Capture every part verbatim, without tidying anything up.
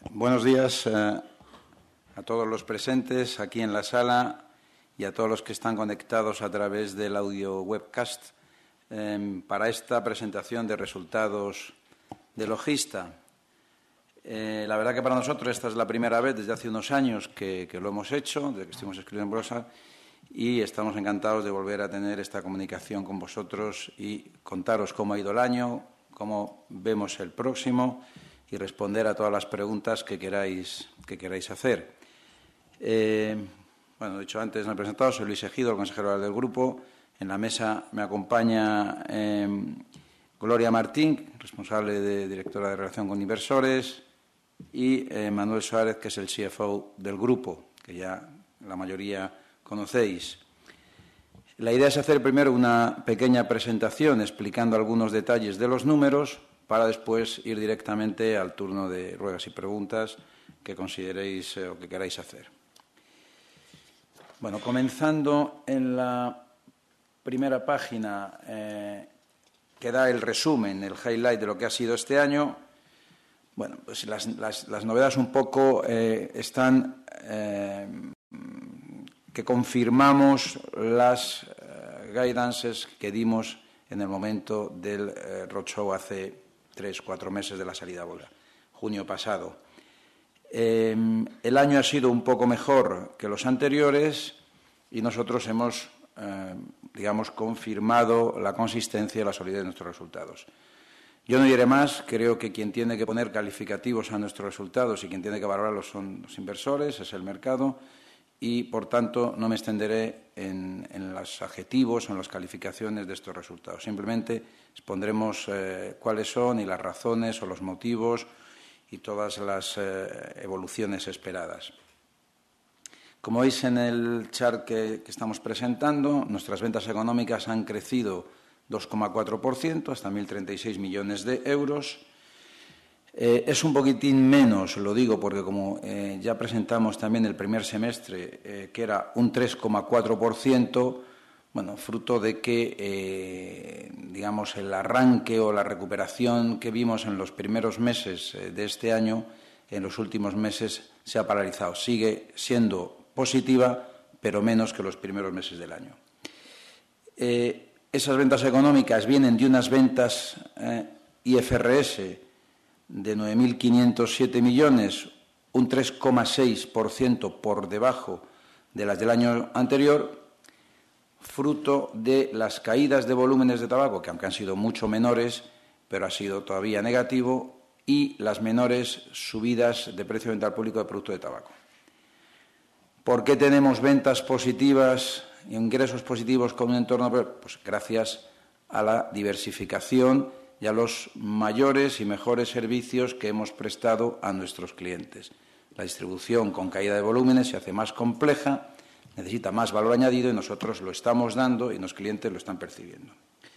Buenos días eh, a todos los presentes aquí en la sala y a todos los que están conectados a través del audio webcast eh, para esta presentación de resultados de Logista. Eh, la verdad que para nosotros esta es la primera vez desde hace unos años que, que lo hemos hecho, desde que estuvimos escribiendo en bolsa, y estamos encantados de volver a tener esta comunicación con vosotros y contaros cómo ha ido el año, cómo vemos el próximo y responder a todas las preguntas que queráis, que queráis hacer. Eh, bueno, he dicho antes, me he presentado, soy Luis Ejido, el consejero del grupo. En la mesa me acompaña eh, Gloria Martín, responsable de directora de Relación con Inversores, y eh, Manuel Suárez, que es el C F O del grupo, que ya la mayoría conocéis. La idea es hacer primero una pequeña presentación explicando algunos detalles de los números para después ir directamente al turno de ruegas y preguntas que consideréis eh, o que queráis hacer. Bueno, comenzando en la primera página eh, que da el resumen, el highlight de lo que ha sido este año. Bueno, pues las, las, las novedades un poco eh, están eh, que confirmamos las eh, guidances que dimos en el momento del eh, roadshow hace tres, cuatro meses de la salida a bolsa, junio pasado. Eh, el año ha sido un poco mejor que los anteriores y nosotros hemos, eh, digamos, confirmado la consistencia y la solidez de nuestros resultados. Yo no diré más, creo que quien tiene que poner calificativos a nuestros resultados y quien tiene que valorarlos son los inversores, es el mercado, y, por tanto, no me extenderé en, en los adjetivos o en las calificaciones de estos resultados. Simplemente expondremos eh, cuáles son y las razones o los motivos y todas las eh, evoluciones esperadas. Como veis en el chart que, que estamos presentando, nuestras ventas económicas han crecido dos coma cuatro por ciento hasta mil treinta y seis millones de euros. Eh, es un poquitín menos, lo digo porque como eh, ya presentamos también el primer semestre, eh, que era un tres coma cuatro por ciento, bueno, fruto de que, eh, digamos, el arranque o la recuperación que vimos en los primeros meses eh, de este año, en los últimos meses se ha paralizado. Sigue siendo positiva, pero menos que los primeros meses del año. Eh, esas ventas económicas vienen de unas ventas eh, I F R S de nueve mil quinientos siete millones, un tres coma seis por ciento por debajo de las del año anterior, fruto de las caídas de volúmenes de tabaco, que aunque han sido mucho menores, pero ha sido todavía negativo, y las menores subidas de precio de venta al público de productos de tabaco. ¿Por qué tenemos ventas positivas, ingresos positivos con un entorno? Pues gracias a la diversificación y a los mayores y mejores servicios que hemos prestado a nuestros clientes. La distribución con caída de volúmenes se hace más compleja, necesita más valor añadido y nosotros lo estamos dando y los clientes lo están percibiendo.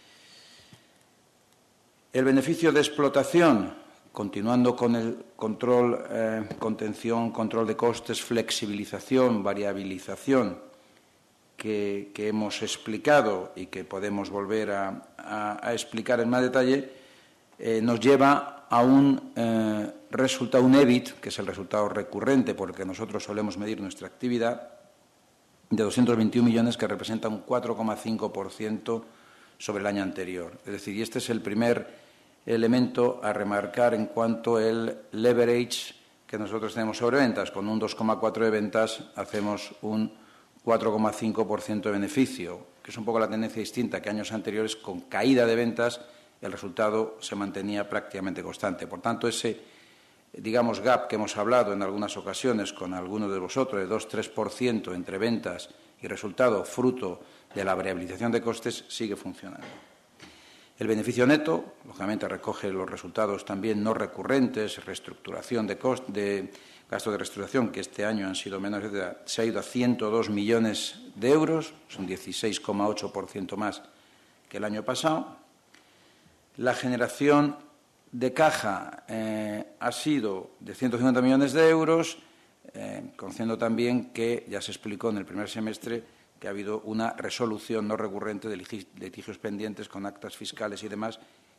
El beneficio de explotación, continuando con el control, eh, contención, control de costes, flexibilización, variabilización que, que hemos explicado y que podemos volver a, a, a explicar en más detalle, eh, nos lleva a un eh, resultado, un E B I T, que es el resultado recurrente porque nosotros solemos medir nuestra actividad, de doscientos veintiún millones, que representa un cuatro coma cinco por ciento sobre el año anterior. Es decir, y este es el primer elemento a remarcar en cuanto al leverage que nosotros tenemos sobre ventas. Con un dos coma cuatro de ventas hacemos un cuatro coma cinco por ciento de beneficio, que es un poco la tendencia distinta que años anteriores, con caída de ventas, el resultado se mantenía prácticamente constante. Por tanto, ese, digamos, gap que hemos hablado en algunas ocasiones con algunos de vosotros, de dos a tres por ciento entre ventas y resultado fruto de la variabilización de costes, sigue funcionando. El beneficio neto, lógicamente, recoge los resultados también no recurrentes, reestructuración de, cost, de gastos de reestructuración, que este año han sido menores, se ha ido a ciento dos millones de euros, son dieciséis coma ocho por ciento más que el año pasado. La generación de caja eh, ha sido de ciento cincuenta millones de euros, eh, conociendo también que ya se explicó en el primer semestre que ha habido una resolución no recurrente de litigios pendientes con actas fiscales y demás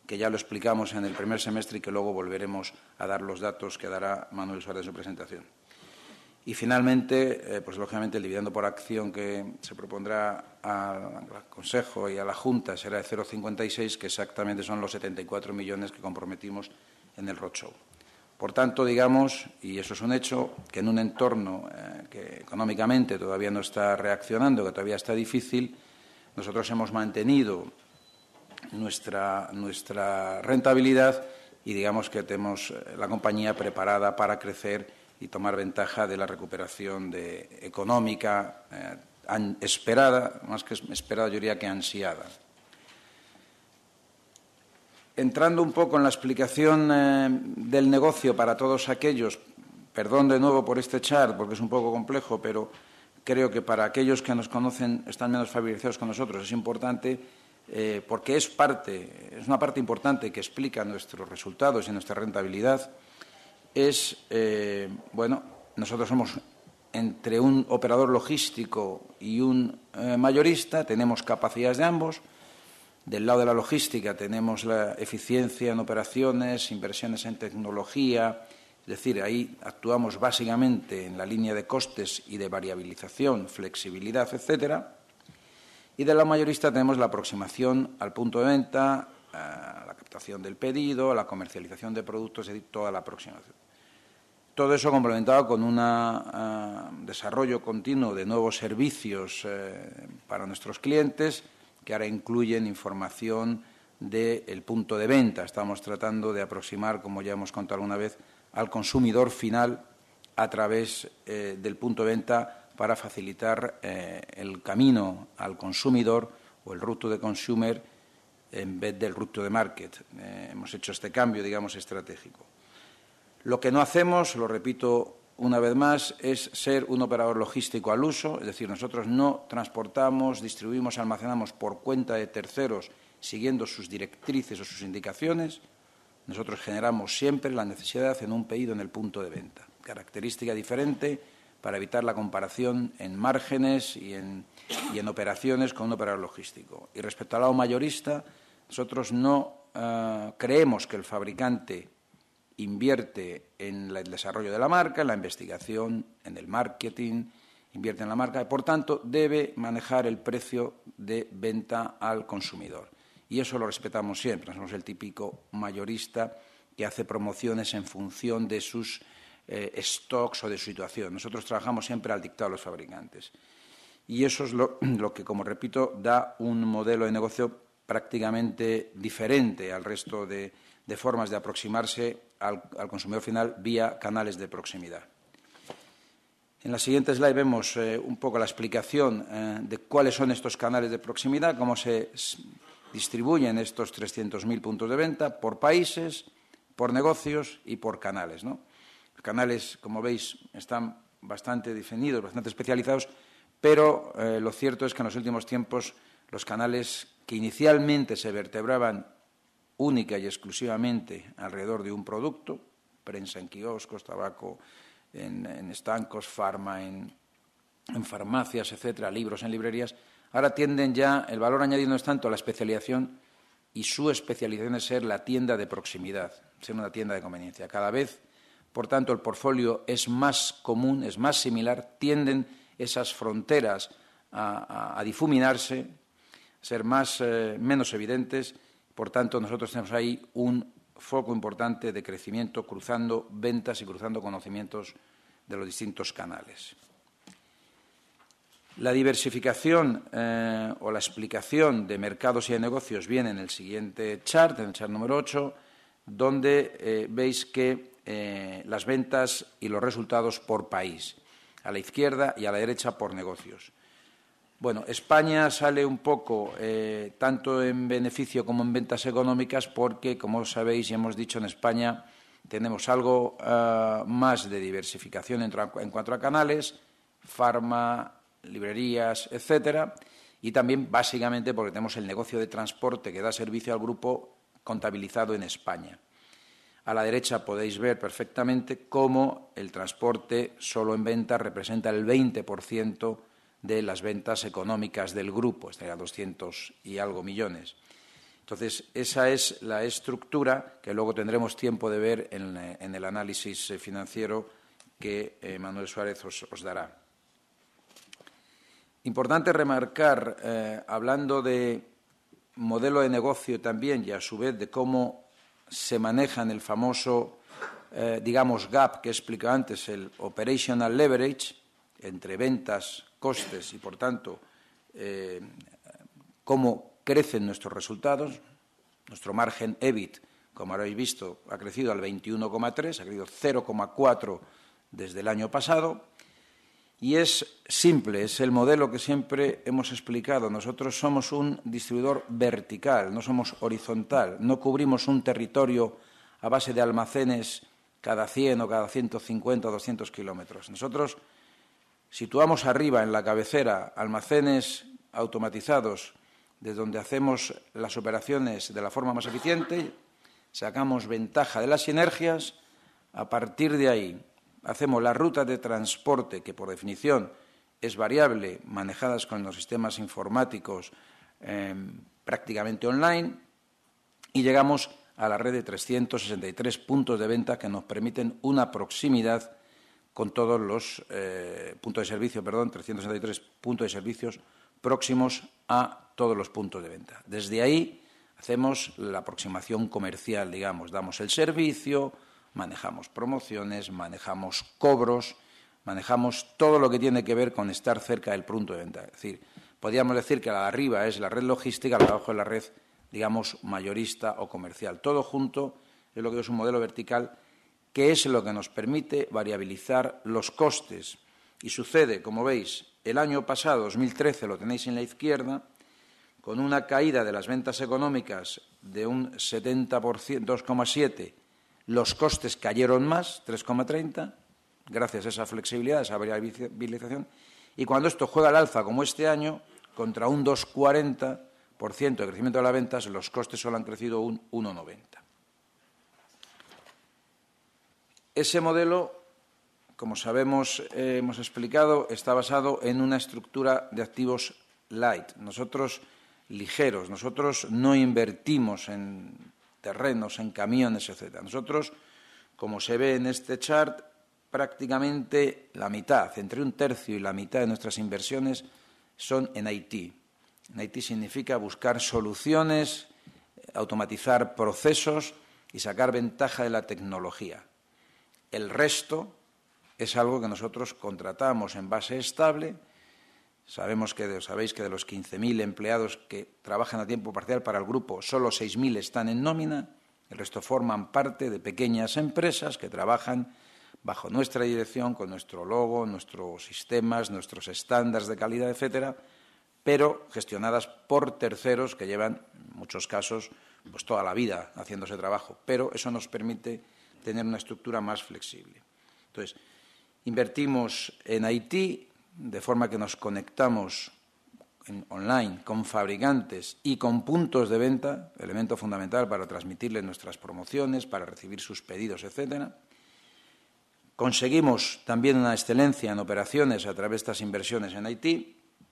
que ya lo explicamos en el primer semestre y que luego volveremos a dar los datos que dará Manuel Suárez en su presentación. Y finalmente, eh, pues lógicamente el dividendo por acción que se propondrá al, al Consejo y a la Junta será de cero coma cincuenta y seis, que exactamente son los setenta y cuatro millones que comprometimos en el roadshow. Por tanto, digamos, y eso es un hecho, que en un entorno eh, que económicamente todavía no está reaccionando, que todavía está difícil, nosotros hemos mantenido nuestra, nuestra rentabilidad y digamos que tenemos la compañía preparada para crecer y tomar ventaja de la recuperación de, económica eh, esperada, más que esperada, yo diría que ansiada. Entrando un poco en la explicación eh, del negocio para todos aquellos, perdón de nuevo por este chart, porque es un poco complejo, pero creo que para aquellos que nos conocen, están menos familiarizados con nosotros, es importante eh, porque es parte, es una parte importante que explica nuestros resultados y nuestra rentabilidad. Es, eh, bueno, nosotros somos entre un operador logístico y un eh, mayorista, tenemos capacidades de ambos. Del lado de la logística tenemos la eficiencia en operaciones, inversiones en tecnología, es decir, ahí actuamos básicamente en la línea de costes y de variabilización, flexibilidad, etcétera. Y de la mayorista tenemos la aproximación al punto de venta, a la captación del pedido, a la comercialización de productos, es decir, toda la aproximación. Todo eso complementado con un uh, desarrollo continuo de nuevos servicios eh, para nuestros clientes, que ahora incluyen información del punto de venta. Estamos tratando de aproximar, como ya hemos contado alguna vez, al consumidor final a través eh, del punto de venta para facilitar eh, el camino al consumidor o el route de consumer en vez del route de market. Eh, hemos hecho este cambio, digamos, estratégico. Lo que no hacemos, lo repito una vez más, es ser un operador logístico al uso, es decir, nosotros no transportamos, distribuimos, almacenamos por cuenta de terceros siguiendo sus directrices o sus indicaciones. Nosotros generamos siempre la necesidad en un pedido en el punto de venta. Característica diferente para evitar la comparación en márgenes y en, y en operaciones con un operador logístico. Y respecto al lado mayorista, nosotros no uh, creemos que el fabricante invierte en el desarrollo de la marca, en la investigación, en el marketing, invierte en la marca y, por tanto, debe manejar el precio de venta al consumidor. Y eso lo respetamos siempre. Somos el típico mayorista que hace promociones en función de sus eh, stocks o de su situación. Nosotros trabajamos siempre al dictado de los fabricantes. Y eso es lo, lo que, como repito, da un modelo de negocio prácticamente diferente al resto de, de formas de aproximarse al, al consumidor final vía canales de proximidad. En la siguiente slide vemos eh, un poco la explicación eh, de cuáles son estos canales de proximidad, cómo se distribuyen estos trescientos mil puntos de venta por países, por negocios y por canales, ¿no? Los canales, como veis, están bastante definidos, bastante especializados, pero eh, lo cierto es que en los últimos tiempos los canales que inicialmente se vertebraban única y exclusivamente alrededor de un producto, prensa en kioscos, tabaco en, en estancos, farma en, en farmacias, etcétera, libros en librerías, ahora tienden ya, el valor añadido no es tanto la especialización y su especialización es ser la tienda de proximidad, ser una tienda de conveniencia. Cada vez, por tanto, el portfolio es más común, es más similar, tienden esas fronteras a, a, a difuminarse, a ser más, eh, menos evidentes. Por tanto, nosotros tenemos ahí un foco importante de crecimiento cruzando ventas y cruzando conocimientos de los distintos canales. La diversificación eh, o la explicación de mercados y de negocios viene en el siguiente chart, en el chart número ocho, donde eh, veis que eh, las ventas y los resultados por país, a la izquierda y a la derecha por negocios. Bueno, España sale un poco eh, tanto en beneficio como en ventas económicas porque, como sabéis y hemos dicho, en España tenemos algo uh, más de diversificación en, en cuanto a canales, farma, librerías, etcétera, y también básicamente porque tenemos el negocio de transporte que da servicio al grupo contabilizado en España. A la derecha podéis ver perfectamente cómo el transporte solo en ventas representa el veinte por ciento de las ventas económicas del grupo, estaría a doscientos y algo millones. Entonces, esa es la estructura que luego tendremos tiempo de ver en, en el análisis financiero que eh, Manuel Suárez os, os dará. Importante remarcar, eh, hablando de modelo de negocio también y a su vez de cómo se maneja en el famoso, eh, digamos, gap que he explicado antes, el operational leverage entre ventas, costes y, por tanto, eh, cómo crecen nuestros resultados. Nuestro margen E B I T, como habréis visto, ha crecido al veintiuno coma tres, ha crecido cero coma cuatro desde el año pasado. Y es simple, es el modelo que siempre hemos explicado. Nosotros somos un distribuidor vertical, no somos horizontal. No cubrimos un territorio a base de almacenes cada cien o cada ciento cincuenta o doscientos kilómetros. Nosotros situamos arriba, en la cabecera, almacenes automatizados desde donde hacemos las operaciones de la forma más eficiente, sacamos ventaja de las sinergias. A partir de ahí hacemos las rutas de transporte, que por definición es variable, manejadas con los sistemas informáticos eh, prácticamente online, y llegamos a la red de trescientos sesenta y tres puntos de venta que nos permiten una proximidad con todos los eh, puntos de servicio, perdón, trescientos sesenta y tres puntos de servicios próximos a todos los puntos de venta. Desde ahí hacemos la aproximación comercial, digamos, damos el servicio, manejamos promociones, manejamos cobros, manejamos todo lo que tiene que ver con estar cerca del punto de venta. Es decir, podríamos decir que la de arriba es la red logística, la de abajo es la red, digamos, mayorista o comercial. Todo junto es lo que es un modelo vertical, que es lo que nos permite variabilizar los costes. Y sucede, como veis, el año pasado, dos mil trece, lo tenéis en la izquierda, con una caída de las ventas económicas de un setenta por ciento, dos coma siete por ciento, los costes cayeron más, tres coma treinta, gracias a esa flexibilidad, a esa variabilización, y cuando esto juega al alza, como este año, contra un dos coma cuarenta por ciento de crecimiento de las ventas, los costes solo han crecido un uno coma noventa. Ese modelo, como sabemos, eh, hemos explicado, está basado en una estructura de activos light. Nosotros, ligeros, nosotros no invertimos en terrenos, en camiones, etcétera. Nosotros, como se ve en este chart, prácticamente la mitad, entre un tercio y la mitad de nuestras inversiones son en I T. En I T significa buscar soluciones, automatizar procesos y sacar ventaja de la tecnología. El resto es algo que nosotros contratamos en base estable. Sabemos que, sabéis que de los quince mil empleados que trabajan a tiempo parcial para el grupo, solo seis mil están en nómina. El resto forman parte de pequeñas empresas que trabajan bajo nuestra dirección, con nuestro logo, nuestros sistemas, nuestros estándares de calidad, etcétera, pero gestionadas por terceros que llevan, en muchos casos, pues toda la vida haciendo ese trabajo. Pero eso nos permite tener una estructura más flexible. Entonces, invertimos en I T de forma que nos conectamos en online con fabricantes y con puntos de venta, elemento fundamental para transmitirles nuestras promociones, para recibir sus pedidos, etcétera. Conseguimos también una excelencia en operaciones a través de estas inversiones en I T.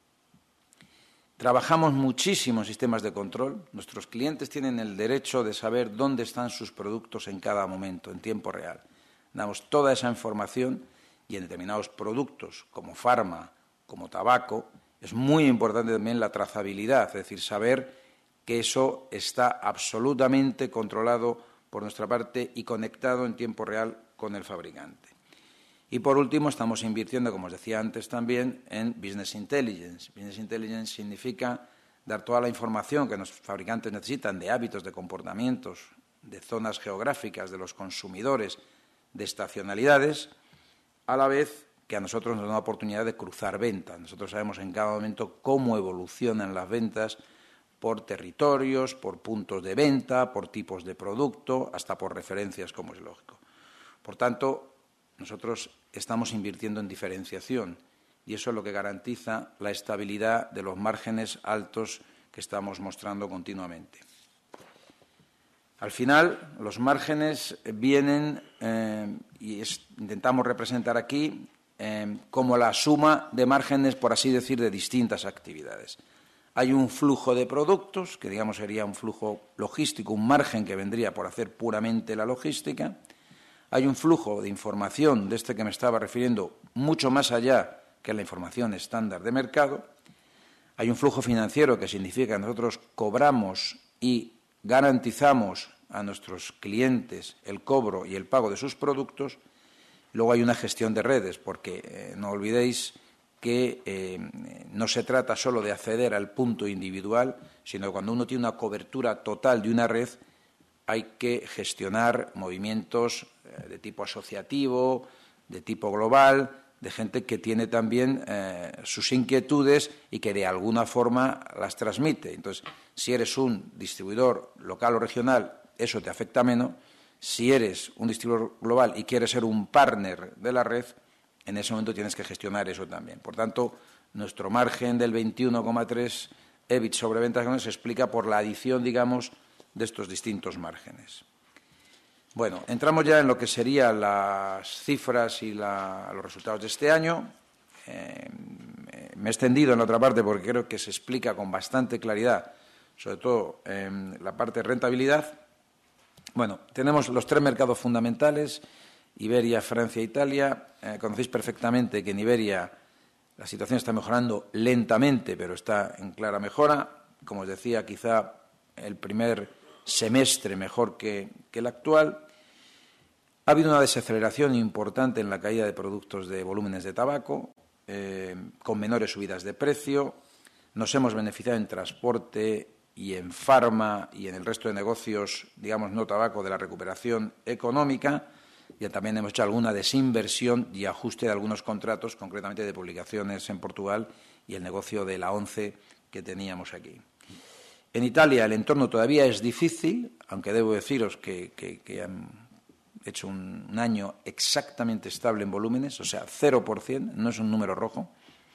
Trabajamos muchísimo en sistemas de control. Nuestros clientes tienen el derecho de saber dónde están sus productos en cada momento, en tiempo real. Damos toda esa información y en determinados productos, como farma, como tabaco, es muy importante también la trazabilidad, es decir, saber que eso está absolutamente controlado por nuestra parte y conectado en tiempo real con el fabricante. Y, por último, estamos invirtiendo, como os decía antes también, en Business Intelligence. Business Intelligence significa dar toda la información que los fabricantes necesitan de hábitos, de comportamientos, de zonas geográficas, de los consumidores, de estacionalidades, a la vez que a nosotros nos da una oportunidad de cruzar ventas. Nosotros sabemos en cada momento cómo evolucionan las ventas por territorios, por puntos de venta, por tipos de producto, hasta por referencias, como es lógico. Por tanto, nosotros estamos invirtiendo en diferenciación y eso es lo que garantiza la estabilidad de los márgenes altos que estamos mostrando continuamente. Al final, los márgenes vienen, eh, y es, intentamos representar aquí, eh, como la suma de márgenes, por así decir, de distintas actividades. Hay un flujo de productos, que digamos sería un flujo logístico, un margen que vendría por hacer puramente la logística. Hay un flujo de información, de este que me estaba refiriendo, mucho más allá que la información estándar de mercado. Hay un flujo financiero que significa que nosotros cobramos y garantizamos a nuestros clientes el cobro y el pago de sus productos. Luego hay una gestión de redes, porque eh, no olvidéis que eh, no se trata solo de acceder al punto individual, sino que cuando uno tiene una cobertura total de una red, hay que gestionar movimientos eh, de tipo asociativo, de tipo global, de gente que tiene también eh, sus inquietudes y que de alguna forma las transmite. Entonces, si eres un distribuidor local o regional, eso te afecta menos. Si eres un distribuidor global y quieres ser un partner de la red, en ese momento tienes que gestionar eso también. Por tanto, nuestro margen del veintiuno coma tres E B I T sobre ventas se explica por la adición, digamos, de estos distintos márgenes. Bueno, entramos ya en lo que serían las cifras y la, los resultados de este año. Eh, me he extendido en la otra parte porque creo que se explica con bastante claridad, sobre todo en la parte de rentabilidad. Bueno, tenemos los tres mercados fundamentales, Iberia, Francia e Italia. Eh, conocéis perfectamente que en Iberia la situación está mejorando lentamente, pero está en clara mejora. Como os decía, quizá el primer semestre mejor que, que el actual. Ha habido una desaceleración importante en la caída de productos de volúmenes de tabaco, eh, con menores subidas de precio. Nos hemos beneficiado en transporte y en farma y en el resto de negocios, digamos, no tabaco, de la recuperación económica. Y también hemos hecho alguna desinversión y ajuste de algunos contratos, concretamente de publicaciones en Portugal y el negocio de la ONCE que teníamos aquí. En Italia el entorno todavía es difícil, aunque debo deciros que, que, que han hecho un, un año exactamente estable en volúmenes, o sea, cero por ciento, no es un número rojo.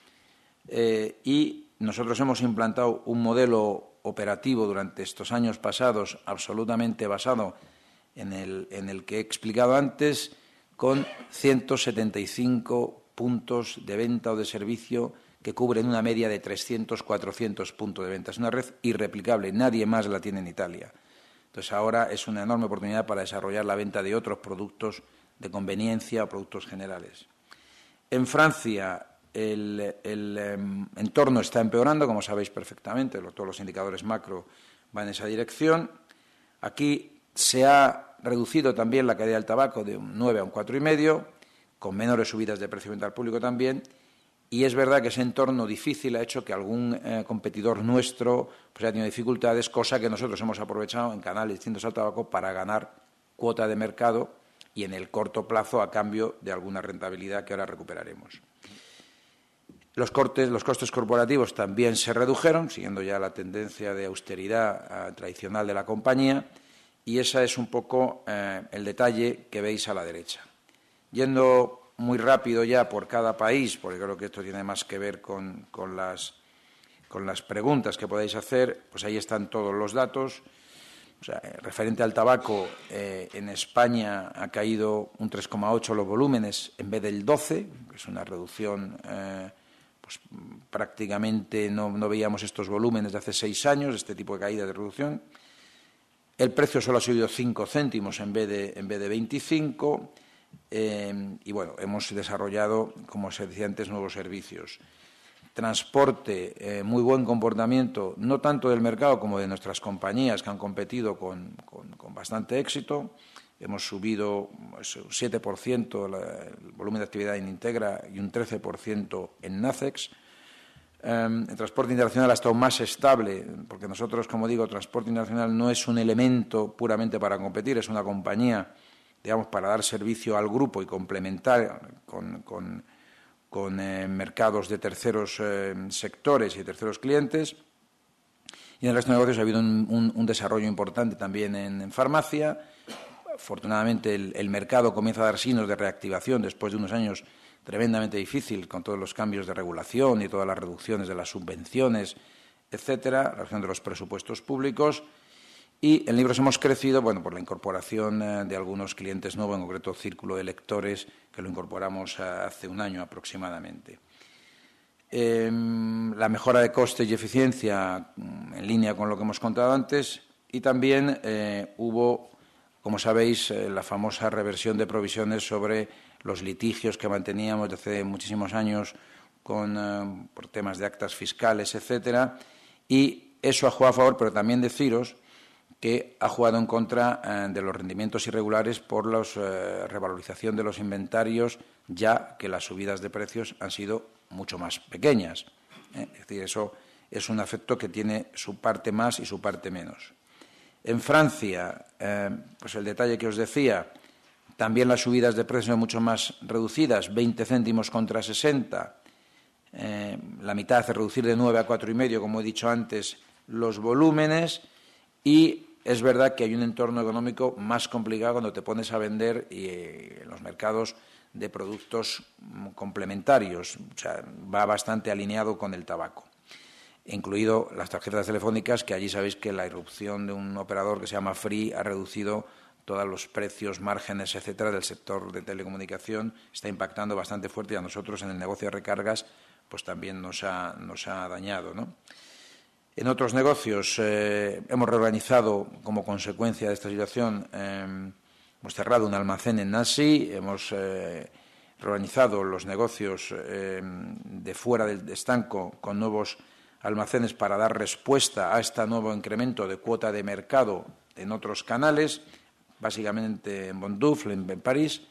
Eh, y nosotros hemos implantado un modelo operativo durante estos años pasados absolutamente basado en el, en el que he explicado antes, con ciento setenta y cinco puntos de venta o de servicio que cubren una media de trescientos, cuatrocientos puntos de venta. Es una red irreplicable, nadie más la tiene en Italia. Entonces, ahora es una enorme oportunidad para desarrollar la venta de otros productos de conveniencia o productos generales. En Francia, el, el eh, entorno está empeorando, como sabéis perfectamente, todos los indicadores macro van en esa dirección. Aquí se ha reducido también la caída del tabaco de un nueve a un cuatro coma cinco, con menores subidas de precio de venta al público también. Y es verdad que ese entorno difícil ha hecho que algún eh, competidor nuestro pues, haya tenido dificultades, cosa que nosotros hemos aprovechado en canales distintos al tabaco para ganar cuota de mercado y en el corto plazo a cambio de alguna rentabilidad que ahora recuperaremos. Los, cortes, los costes corporativos también se redujeron, siguiendo ya la tendencia de austeridad eh, tradicional de la compañía, y ese es un poco eh, el detalle que veis a la derecha. Yendo muy rápido ya por cada país, porque creo que esto tiene más que ver con, con, las, con las preguntas que podáis hacer, pues ahí están todos los datos. O sea, referente al tabaco, eh, en España ha caído un tres coma ocho los volúmenes en vez del doce, que es una reducción, eh, pues prácticamente no, no veíamos estos volúmenes de hace seis años, este tipo de caída de reducción. El precio solo ha subido cinco céntimos en vez de, en vez de veinticinco. Eh, y, bueno, hemos desarrollado, como se decía antes, nuevos servicios. Transporte, eh, muy buen comportamiento, no tanto del mercado como de nuestras compañías que han competido con, con, con bastante éxito. Hemos subido pues, un siete por ciento la, el volumen de actividad en Integra y un trece por ciento en NACEX. Eh, el transporte internacional ha estado más estable, porque nosotros, como digo, transporte internacional no es un elemento puramente para competir, es una compañía, digamos, para dar servicio al grupo y complementar con, con, con eh, mercados de terceros eh, sectores y terceros clientes. Y en el resto de negocios ha habido un, un, un desarrollo importante también en, en farmacia. Afortunadamente, el, el mercado comienza a dar signos de reactivación después de unos años tremendamente difíciles, con todos los cambios de regulación y todas las reducciones de las subvenciones, etcétera, la reducción de los presupuestos públicos. Y en libros hemos crecido, bueno, por la incorporación eh, de algunos clientes nuevos, en concreto Círculo de Lectores, que lo incorporamos eh, hace un año aproximadamente. eh, la mejora de coste y eficiencia en línea con lo que hemos contado antes, y también eh, hubo, como sabéis, eh, la famosa reversión de provisiones sobre los litigios que manteníamos desde hace muchísimos años con, eh, por temas de actas fiscales, etcétera, y eso ha jugado a favor, pero también deciros que ha jugado en contra eh, de los rendimientos irregulares por la eh, revalorización de los inventarios, ya que las subidas de precios han sido mucho más pequeñas. ¿eh? Es decir, eso es un efecto que tiene su parte más y su parte menos. En Francia, eh, pues el detalle que os decía, también las subidas de precios son mucho más reducidas, veinte céntimos contra sesenta. Eh, la mitad hace reducir de nueve a cuatro y medio, como he dicho antes, los volúmenes, y es verdad que hay un entorno económico más complicado cuando te pones a vender y, eh, en los mercados de productos complementarios, o sea, va bastante alineado con el tabaco, incluido las tarjetas telefónicas, que allí sabéis que la irrupción de un operador que se llama Free ha reducido todos los precios, márgenes, etcétera, del sector de telecomunicación, está impactando bastante fuerte, y a nosotros en el negocio de recargas pues también nos ha, nos ha dañado, ¿no? En otros negocios eh, hemos reorganizado como consecuencia de esta situación, eh, hemos cerrado un almacén en Nancy, hemos eh, reorganizado los negocios eh, de fuera del estanco con nuevos almacenes para dar respuesta a este nuevo incremento de cuota de mercado en otros canales, básicamente en Bondoufle, en, en París,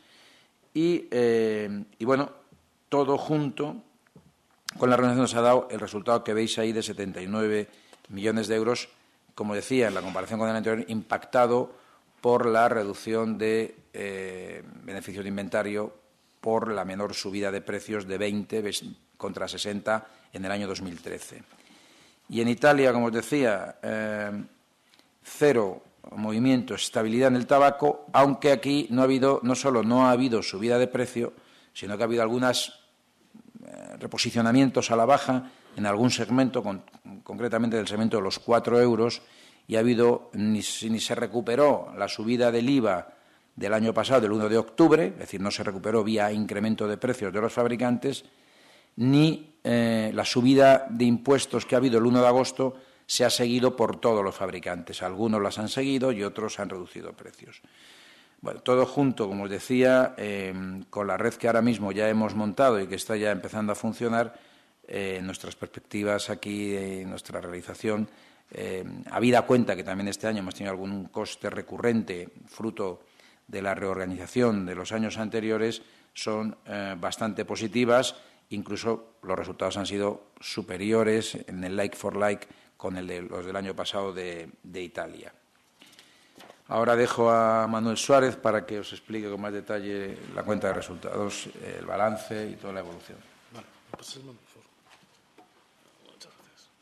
y, eh, y bueno, todo junto con la reunión nos ha dado el resultado que veis ahí de setenta y nueve millones de euros, como decía, en la comparación con el anterior, impactado por la reducción de eh, beneficios de inventario por la menor subida de precios de veinte contra sesenta en el año dos mil trece. Y en Italia, como os decía, eh, cero movimiento, estabilidad en el tabaco, aunque aquí no ha habido, no solo no ha habido subida de precio, sino que ha habido algunas reposicionamientos a la baja en algún segmento, con, concretamente del segmento de los cuatro euros, y ha habido, ni, ni se recuperó la subida del I V A del año pasado, del uno de octubre, es decir, no se recuperó vía incremento de precios de los fabricantes, ni eh, la subida de impuestos que ha habido el uno de agosto se ha seguido por todos los fabricantes. Algunos las han seguido y otros han reducido precios. Bueno, todo junto, como os decía, eh, con la red que ahora mismo ya hemos montado y que está ya empezando a funcionar, eh, nuestras perspectivas aquí, eh, nuestra realización, eh, habida cuenta que también este año hemos tenido algún coste recurrente fruto de la reorganización de los años anteriores, son eh, bastante positivas. Incluso los resultados han sido superiores en el like for like con el de los del año pasado de, de Italia. Ahora dejo a Manuel Suárez para que os explique con más detalle la cuenta de resultados, el balance y toda la evolución. Vale, pues el momento, por favor. Muchas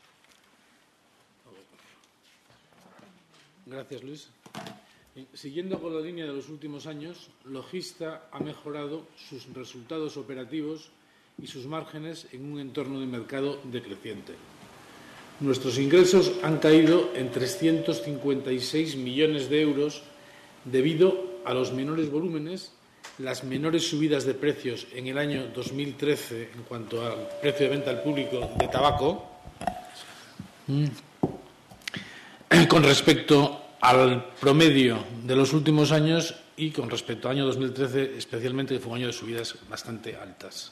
gracias. Gracias, Luis. Siguiendo con la línea de los últimos años, Logista ha mejorado sus resultados operativos y sus márgenes en un entorno de mercado decreciente. Nuestros ingresos han caído en trescientos cincuenta y seis millones de euros debido a los menores volúmenes, las menores subidas de precios en el año dos mil trece en cuanto al precio de venta al público de tabaco, con respecto al promedio de los últimos años y con respecto al año dos mil trece, especialmente, que fue un año de subidas bastante altas.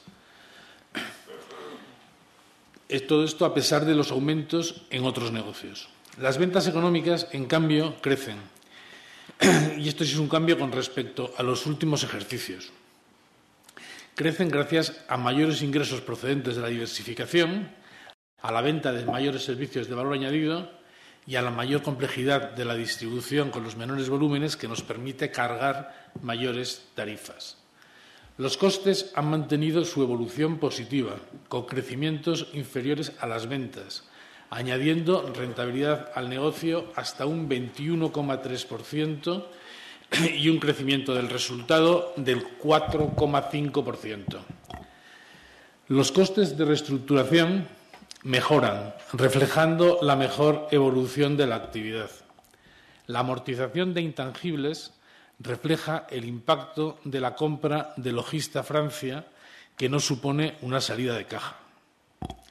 Todo esto a pesar de los aumentos en otros negocios. Las ventas económicas, en cambio, crecen. Y esto sí es un cambio con respecto a los últimos ejercicios. Crecen gracias a mayores ingresos procedentes de la diversificación, a la venta de mayores servicios de valor añadido y a la mayor complejidad de la distribución con los menores volúmenes, que nos permite cargar mayores tarifas. Los costes han mantenido su evolución positiva, con crecimientos inferiores a las ventas, añadiendo rentabilidad al negocio hasta un veintiuno coma tres por ciento y un crecimiento del resultado del cuatro coma cinco por ciento. Los costes de reestructuración mejoran, reflejando la mejor evolución de la actividad. La amortización de intangibles refleja el impacto de la compra de Logista Francia, que no supone una salida de caja.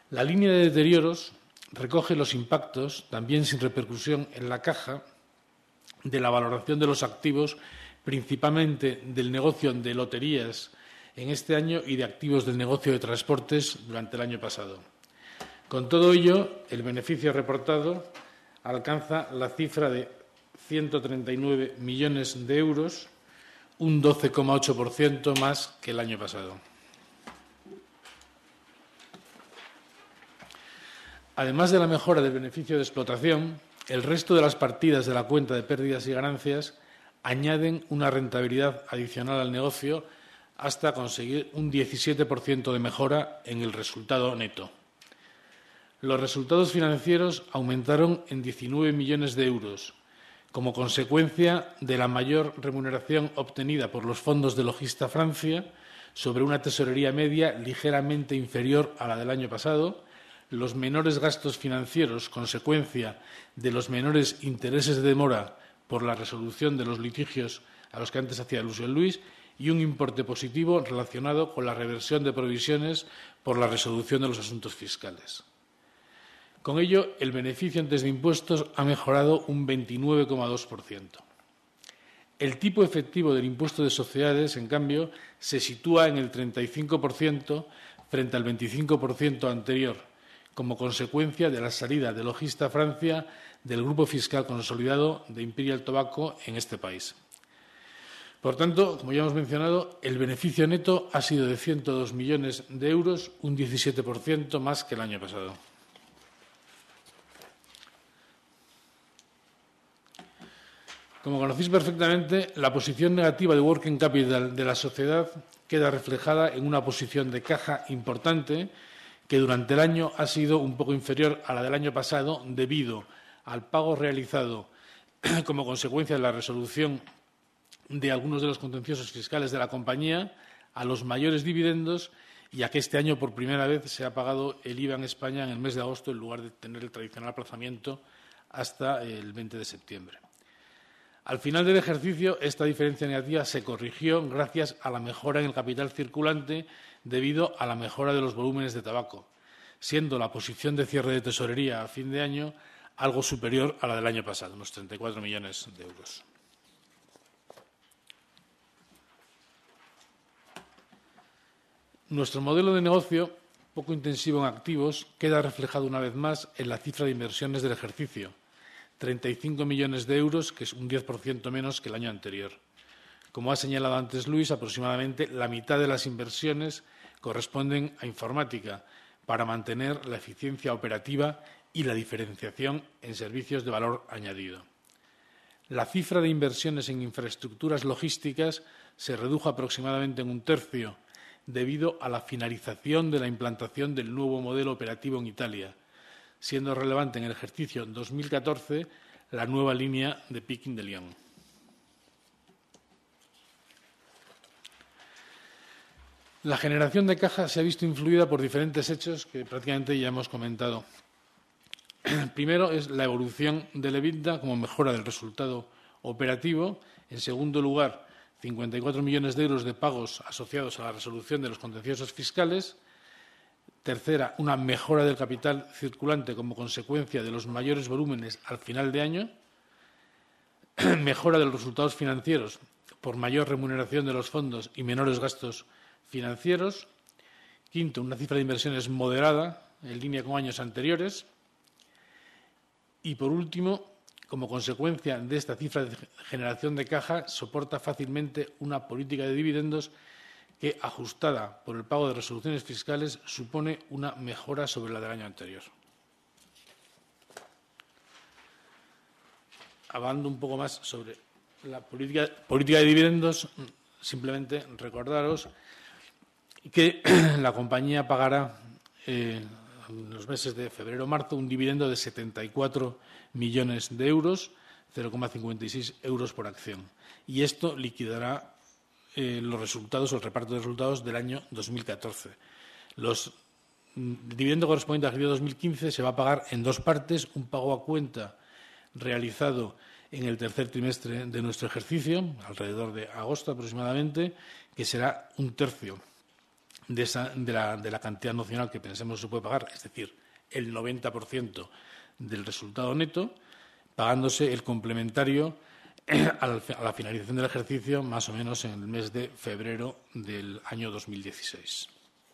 La línea de deterioros recoge los impactos, también sin repercusión en la caja, de la valoración de los activos, principalmente del negocio de loterías en este año y de activos del negocio de transportes durante el año pasado. Con todo ello, el beneficio reportado alcanza la cifra de ciento treinta y nueve millones de euros, un doce coma ocho por ciento más que el año pasado. Además de la mejora del beneficio de explotación, el resto de las partidas de la cuenta de pérdidas y ganancias añaden una rentabilidad adicional al negocio hasta conseguir un diecisiete por ciento de mejora en el resultado neto. Los resultados financieros aumentaron en diecinueve millones de euros, como consecuencia de la mayor remuneración obtenida por los fondos de Logista Francia sobre una tesorería media ligeramente inferior a la del año pasado, los menores gastos financieros, consecuencia de los menores intereses de demora por la resolución de los litigios a los que antes hacía alusión Luis, y un importe positivo relacionado con la reversión de provisiones por la resolución de los asuntos fiscales. Con ello, el beneficio antes de impuestos ha mejorado un veintinueve coma dos por ciento. El tipo efectivo del impuesto de sociedades, en cambio, se sitúa en el treinta y cinco por ciento frente al veinticinco por ciento anterior, como consecuencia de la salida de Logista Francia del grupo fiscal consolidado de Imperial Tobacco en este país. Por tanto, como ya hemos mencionado, el beneficio neto ha sido de ciento dos millones de euros, un diecisiete por ciento más que el año pasado. Como conocéis perfectamente, la posición negativa de working capital de la sociedad queda reflejada en una posición de caja importante que durante el año ha sido un poco inferior a la del año pasado debido al pago realizado como consecuencia de la resolución de algunos de los contenciosos fiscales de la compañía, a los mayores dividendos y a que este año por primera vez se ha pagado el I V A en España en el mes de agosto en lugar de tener el tradicional aplazamiento hasta el veinte de septiembre. Al final del ejercicio, esta diferencia negativa se corrigió gracias a la mejora en el capital circulante debido a la mejora de los volúmenes de tabaco, siendo la posición de cierre de tesorería a fin de año algo superior a la del año pasado, unos treinta y cuatro millones de euros. Nuestro modelo de negocio, poco intensivo en activos, queda reflejado una vez más en la cifra de inversiones del ejercicio, treinta y cinco millones de euros, que es un diez por ciento menos que el año anterior. Como ha señalado antes Luis, aproximadamente la mitad de las inversiones corresponden a informática para mantener la eficiencia operativa y la diferenciación en servicios de valor añadido. La cifra de inversiones en infraestructuras logísticas se redujo aproximadamente en un tercio debido a la finalización de la implantación del nuevo modelo operativo en Italia, siendo relevante en el ejercicio dos mil catorce la nueva línea de picking de Lyon. La generación de caja se ha visto influida por diferentes hechos que prácticamente ya hemos comentado. Primero es la evolución del EBITDA como mejora del resultado operativo. En segundo lugar, cincuenta y cuatro millones de euros de pagos asociados a la resolución de los contenciosos fiscales. Tercera, una mejora del capital circulante como consecuencia de los mayores volúmenes al final de año. Mejora de los resultados financieros por mayor remuneración de los fondos y menores gastos financieros. Quinto, una cifra de inversiones moderada en línea con años anteriores. Y, por último, como consecuencia de esta cifra de generación de caja, soporta fácilmente una política de dividendos que, ajustada por el pago de resoluciones fiscales, supone una mejora sobre la del año anterior. Hablando un poco más sobre la política, política de dividendos, simplemente recordaros que la compañía pagará eh, en los meses de febrero-marzo un dividendo de setenta y cuatro millones de euros, cero coma cincuenta y seis euros por acción. Y esto liquidará eh, los resultados o el reparto de resultados del año dos mil catorce. Los, el dividendo correspondiente al ejercicio dos mil quince se va a pagar en dos partes, un pago a cuenta realizado en el tercer trimestre de nuestro ejercicio, alrededor de agosto aproximadamente, que será un tercio de, esa, de, la, de la cantidad nocional que pensemos se puede pagar, es decir, el noventa por ciento del resultado neto, pagándose el complementario a la finalización del ejercicio, más o menos en el mes de febrero del año dos mil dieciséis.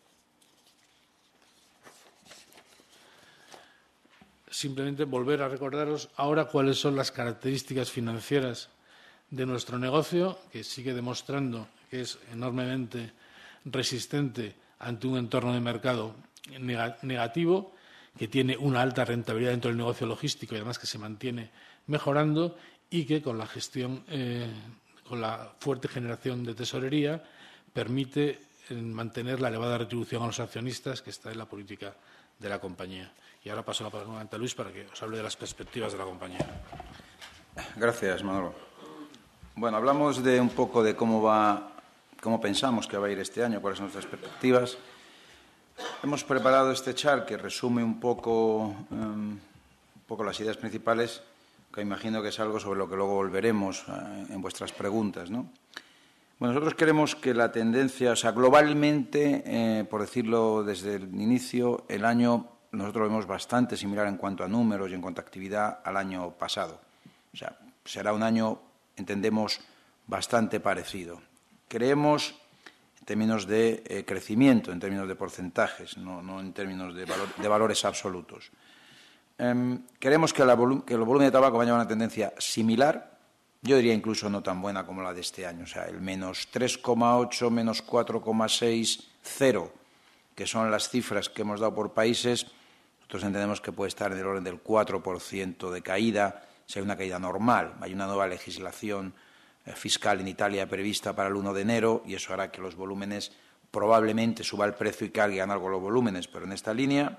Simplemente volver a recordaros ahora cuáles son las características financieras de nuestro negocio, que sigue demostrando que es enormemente resistente ante un entorno de mercado negativo, que tiene una alta rentabilidad dentro del negocio logístico y además que se mantiene mejorando y que con la gestión, eh, con la fuerte generación de tesorería, permite eh, mantener la elevada retribución a los accionistas que está en la política de la compañía. Y ahora paso la palabra nuevamente a Luis para que os hable de las perspectivas de la compañía. Gracias, Manolo. Bueno, hablamos de un poco de cómo va, cómo pensamos que va a ir este año, cuáles son nuestras perspectivas. Hemos preparado este chart que resume un poco, um, un poco las ideas principales, que imagino que es algo sobre lo que luego volveremos uh, en vuestras preguntas, ¿no? Bueno, nosotros creemos que la tendencia, o sea, globalmente, eh, por decirlo desde el inicio, el año nosotros lo vemos bastante similar en cuanto a números y en cuanto a actividad al año pasado. O sea, será un año, entendemos, bastante parecido. Creemos en términos de eh, crecimiento, en términos de porcentajes, no, no en términos de, valor, de valores absolutos. Eh, creemos que, la volu que el volumen de tabaco va a llevar una tendencia similar, yo diría incluso no tan buena como la de este año, o sea, el menos tres coma ocho, menos cuatro coma seis, cero, que son las cifras que hemos dado por países. Nosotros entendemos que puede estar en el orden del cuatro por ciento de caída, si hay una caída normal. Hay una nueva legislación eh, fiscal en Italia prevista para el uno de enero y eso hará que los volúmenes, probablemente suba el precio y caigan algo los volúmenes, pero en esta línea.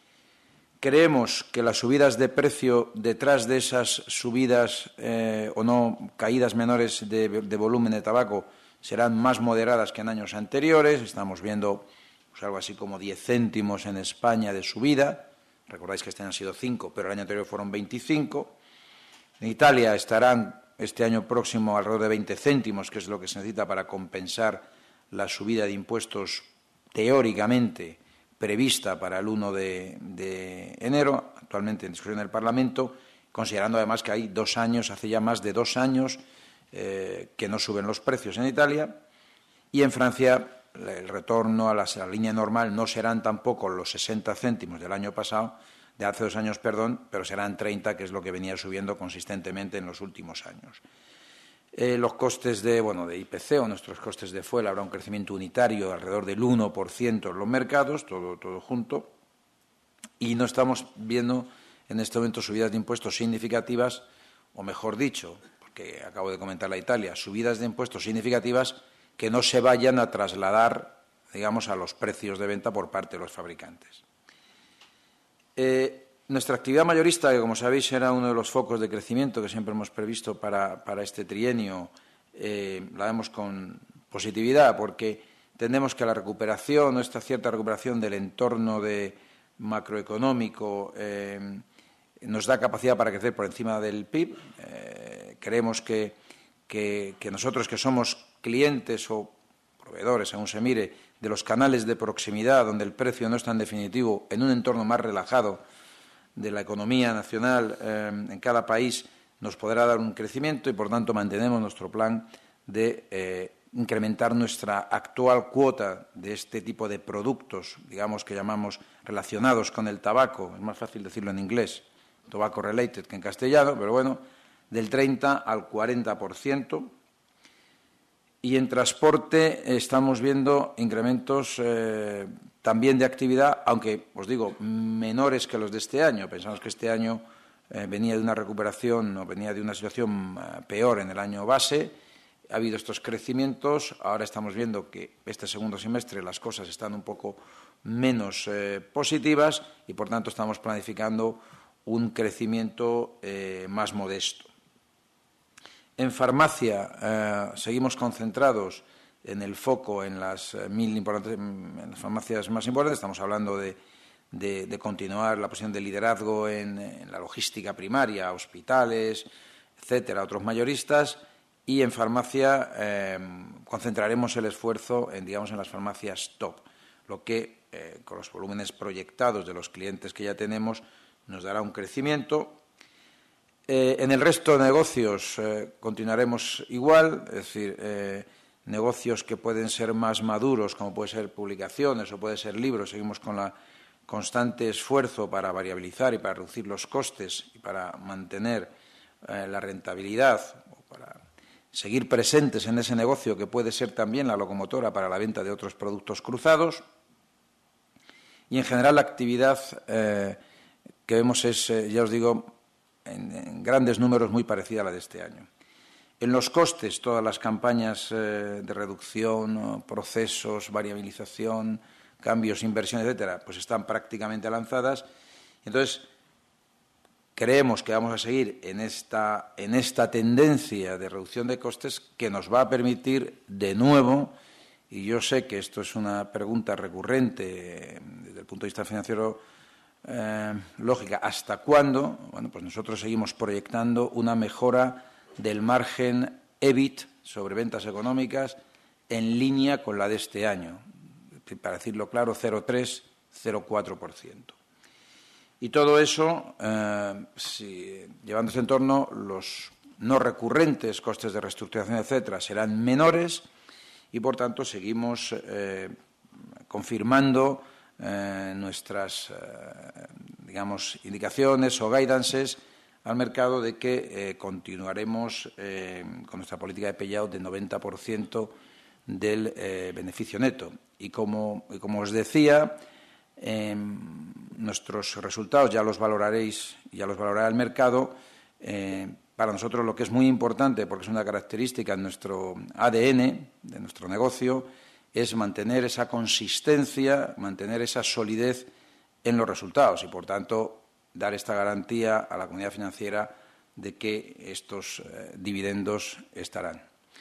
Creemos que las subidas de precio detrás de esas subidas eh, o no caídas menores de, de volumen de tabaco serán más moderadas que en años anteriores. Estamos viendo pues, algo así como diez céntimos en España de subida. Recordáis que este año han sido cinco, pero el año anterior fueron veinticinco. En Italia estarán este año próximo alrededor de veinte céntimos, que es lo que se necesita para compensar la subida de impuestos teóricamente prevista para el uno de enero, actualmente en discusión del Parlamento, considerando además que hay dos años, hace ya más de dos años, eh, que no suben los precios en Italia, y en Francia el retorno a la, a la línea normal no serán tampoco los sesenta céntimos del año pasado, de hace dos años, perdón, pero serán treinta, que es lo que venía subiendo consistentemente en los últimos años. Eh, los costes de, bueno, de I P C o nuestros costes de fuel, habrá un crecimiento unitario de alrededor del uno por ciento en los mercados, todo, todo junto, y no estamos viendo en este momento subidas de impuestos significativas, o mejor dicho, porque acabo de comentar la Italia, subidas de impuestos significativas que no se vayan a trasladar, digamos, a los precios de venta por parte de los fabricantes. Eh, Nuestra actividad mayorista, que como sabéis era uno de los focos de crecimiento que siempre hemos previsto para, para este trienio, eh, la vemos con positividad porque entendemos que la recuperación, esta cierta recuperación del entorno de macroeconómico eh, nos da capacidad para crecer por encima del P I B. Eh, creemos que, que, que nosotros que somos clientes o proveedores, según se mire, de los canales de proximidad donde el precio no es tan definitivo, en un entorno más relajado de la economía nacional eh, en cada país, nos podrá dar un crecimiento y, por tanto, mantenemos nuestro plan de eh, incrementar nuestra actual cuota de este tipo de productos, digamos que llamamos relacionados con el tabaco, es más fácil decirlo en inglés, tobacco related que en castellano, pero bueno, del treinta al cuarenta por ciento. Y en transporte estamos viendo incrementos eh, también de actividad, aunque, os digo, menores que los de este año. Pensamos que este año eh, venía de una recuperación o venía de una situación eh, peor en el año base. Ha habido estos crecimientos. Ahora estamos viendo que este segundo semestre las cosas están un poco menos eh, positivas y, por tanto, estamos planificando un crecimiento eh, más modesto. En farmacia eh, seguimos concentrados en el foco en las eh, mil importantes, en las farmacias más importantes. Estamos hablando de, de, de continuar la posición de liderazgo en, en la logística primaria, hospitales, etcétera, otros mayoristas. Y en farmacia eh, concentraremos el esfuerzo en, digamos, en las farmacias top. lo que, eh, con los volúmenes proyectados de los clientes que ya tenemos, nos dará un crecimiento. Eh, en el resto de negocios eh, continuaremos igual, es decir, eh, negocios que pueden ser más maduros, como puede ser publicaciones o puede ser libros, seguimos con la constante esfuerzo para variabilizar y para reducir los costes y para mantener eh, la rentabilidad, o para seguir presentes en ese negocio que puede ser también la locomotora para la venta de otros productos cruzados. Y en general la actividad eh, que vemos es, eh, ya os digo, en, en grandes números muy parecida a la de este año. En los costes, todas las campañas eh, de reducción, procesos, variabilización, cambios, inversión, etcétera, pues están prácticamente lanzadas. Entonces, creemos que vamos a seguir en esta, en esta tendencia de reducción de costes que nos va a permitir, de nuevo, y yo sé que esto es una pregunta recurrente desde el punto de vista financiero, eh, lógica, ¿hasta cuándo? Bueno, pues nosotros seguimos proyectando una mejora del margen E B I T sobre ventas económicas en línea con la de este año. Para decirlo claro, cero coma tres, cero coma cuatro por ciento. Y todo eso, eh, si, llevándose en torno, los no recurrentes, costes de reestructuración, etcétera, serán menores y, por tanto, seguimos eh, confirmando eh, nuestras, eh, digamos, indicaciones o guidances al mercado de que eh, continuaremos eh, con nuestra política de payout de noventa por ciento del eh, beneficio neto. Y como, y como os decía, eh, nuestros resultados ya los valoraréis, ya los valorará el mercado. Eh, para nosotros lo que es muy importante, porque es una característica de nuestro A D N, de nuestro negocio, es mantener esa consistencia, mantener esa solidez en los resultados y, por tanto, dar esta garantía a la comunidad financiera de que estos eh, dividendos estarán.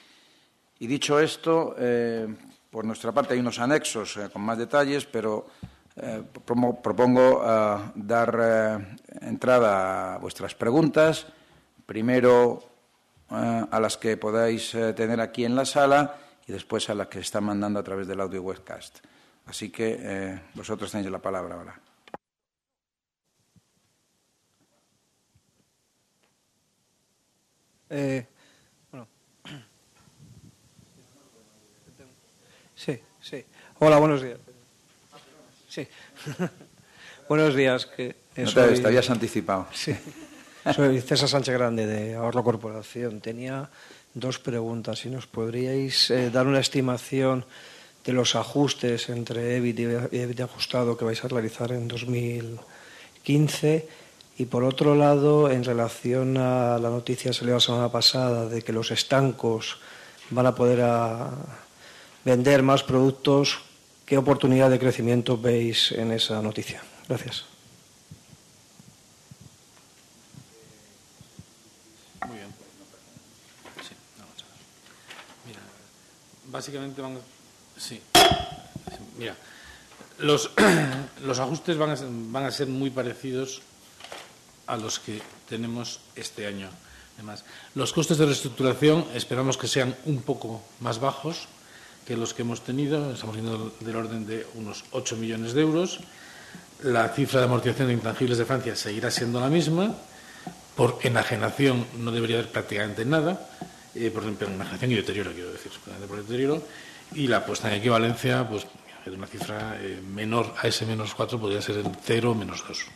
Y dicho esto, eh, por nuestra parte hay unos anexos eh, con más detalles, pero eh, propongo uh, dar eh, entrada a vuestras preguntas, primero eh, a las que podáis eh, tener aquí en la sala y después a las que se están mandando a través del audio webcast. Así que eh, vosotros tenéis la palabra ahora. Eh, bueno. Sí, sí. Hola, buenos días. Sí. Buenos días. Que, eh, no soy, te habías anticipado. Sí. Soy César Sánchez Grande, de Ahorro Corporación. Tenía dos preguntas. Si nos podríais eh, dar una estimación de los ajustes entre E B I T y E B I T ajustado que vais a realizar en dos mil quince. Y, por otro lado, en relación a la noticia que salió la semana pasada de que los estancos van a poder a vender más productos, ¿qué oportunidad de crecimiento veis en esa noticia? Gracias. Muy bien. Sí, vamos a ver. Mira, básicamente van a... Sí. Mira, los, los ajustes van a, van a ser muy parecidos a los que tenemos este año. Además, los costes de reestructuración esperamos que sean un poco más bajos que los que hemos tenido. Estamos viendo del orden de unos ocho millones de euros. La cifra de amortización de intangibles de Francia seguirá siendo la misma. Por enajenación no debería haber prácticamente nada. Eh, por ejemplo, enajenación y deterioro, quiero decir. Por deterioro. Y la puesta en equivalencia, pues, de una cifra eh, menor a ese menos cuatro, podría ser el cero o menos dos.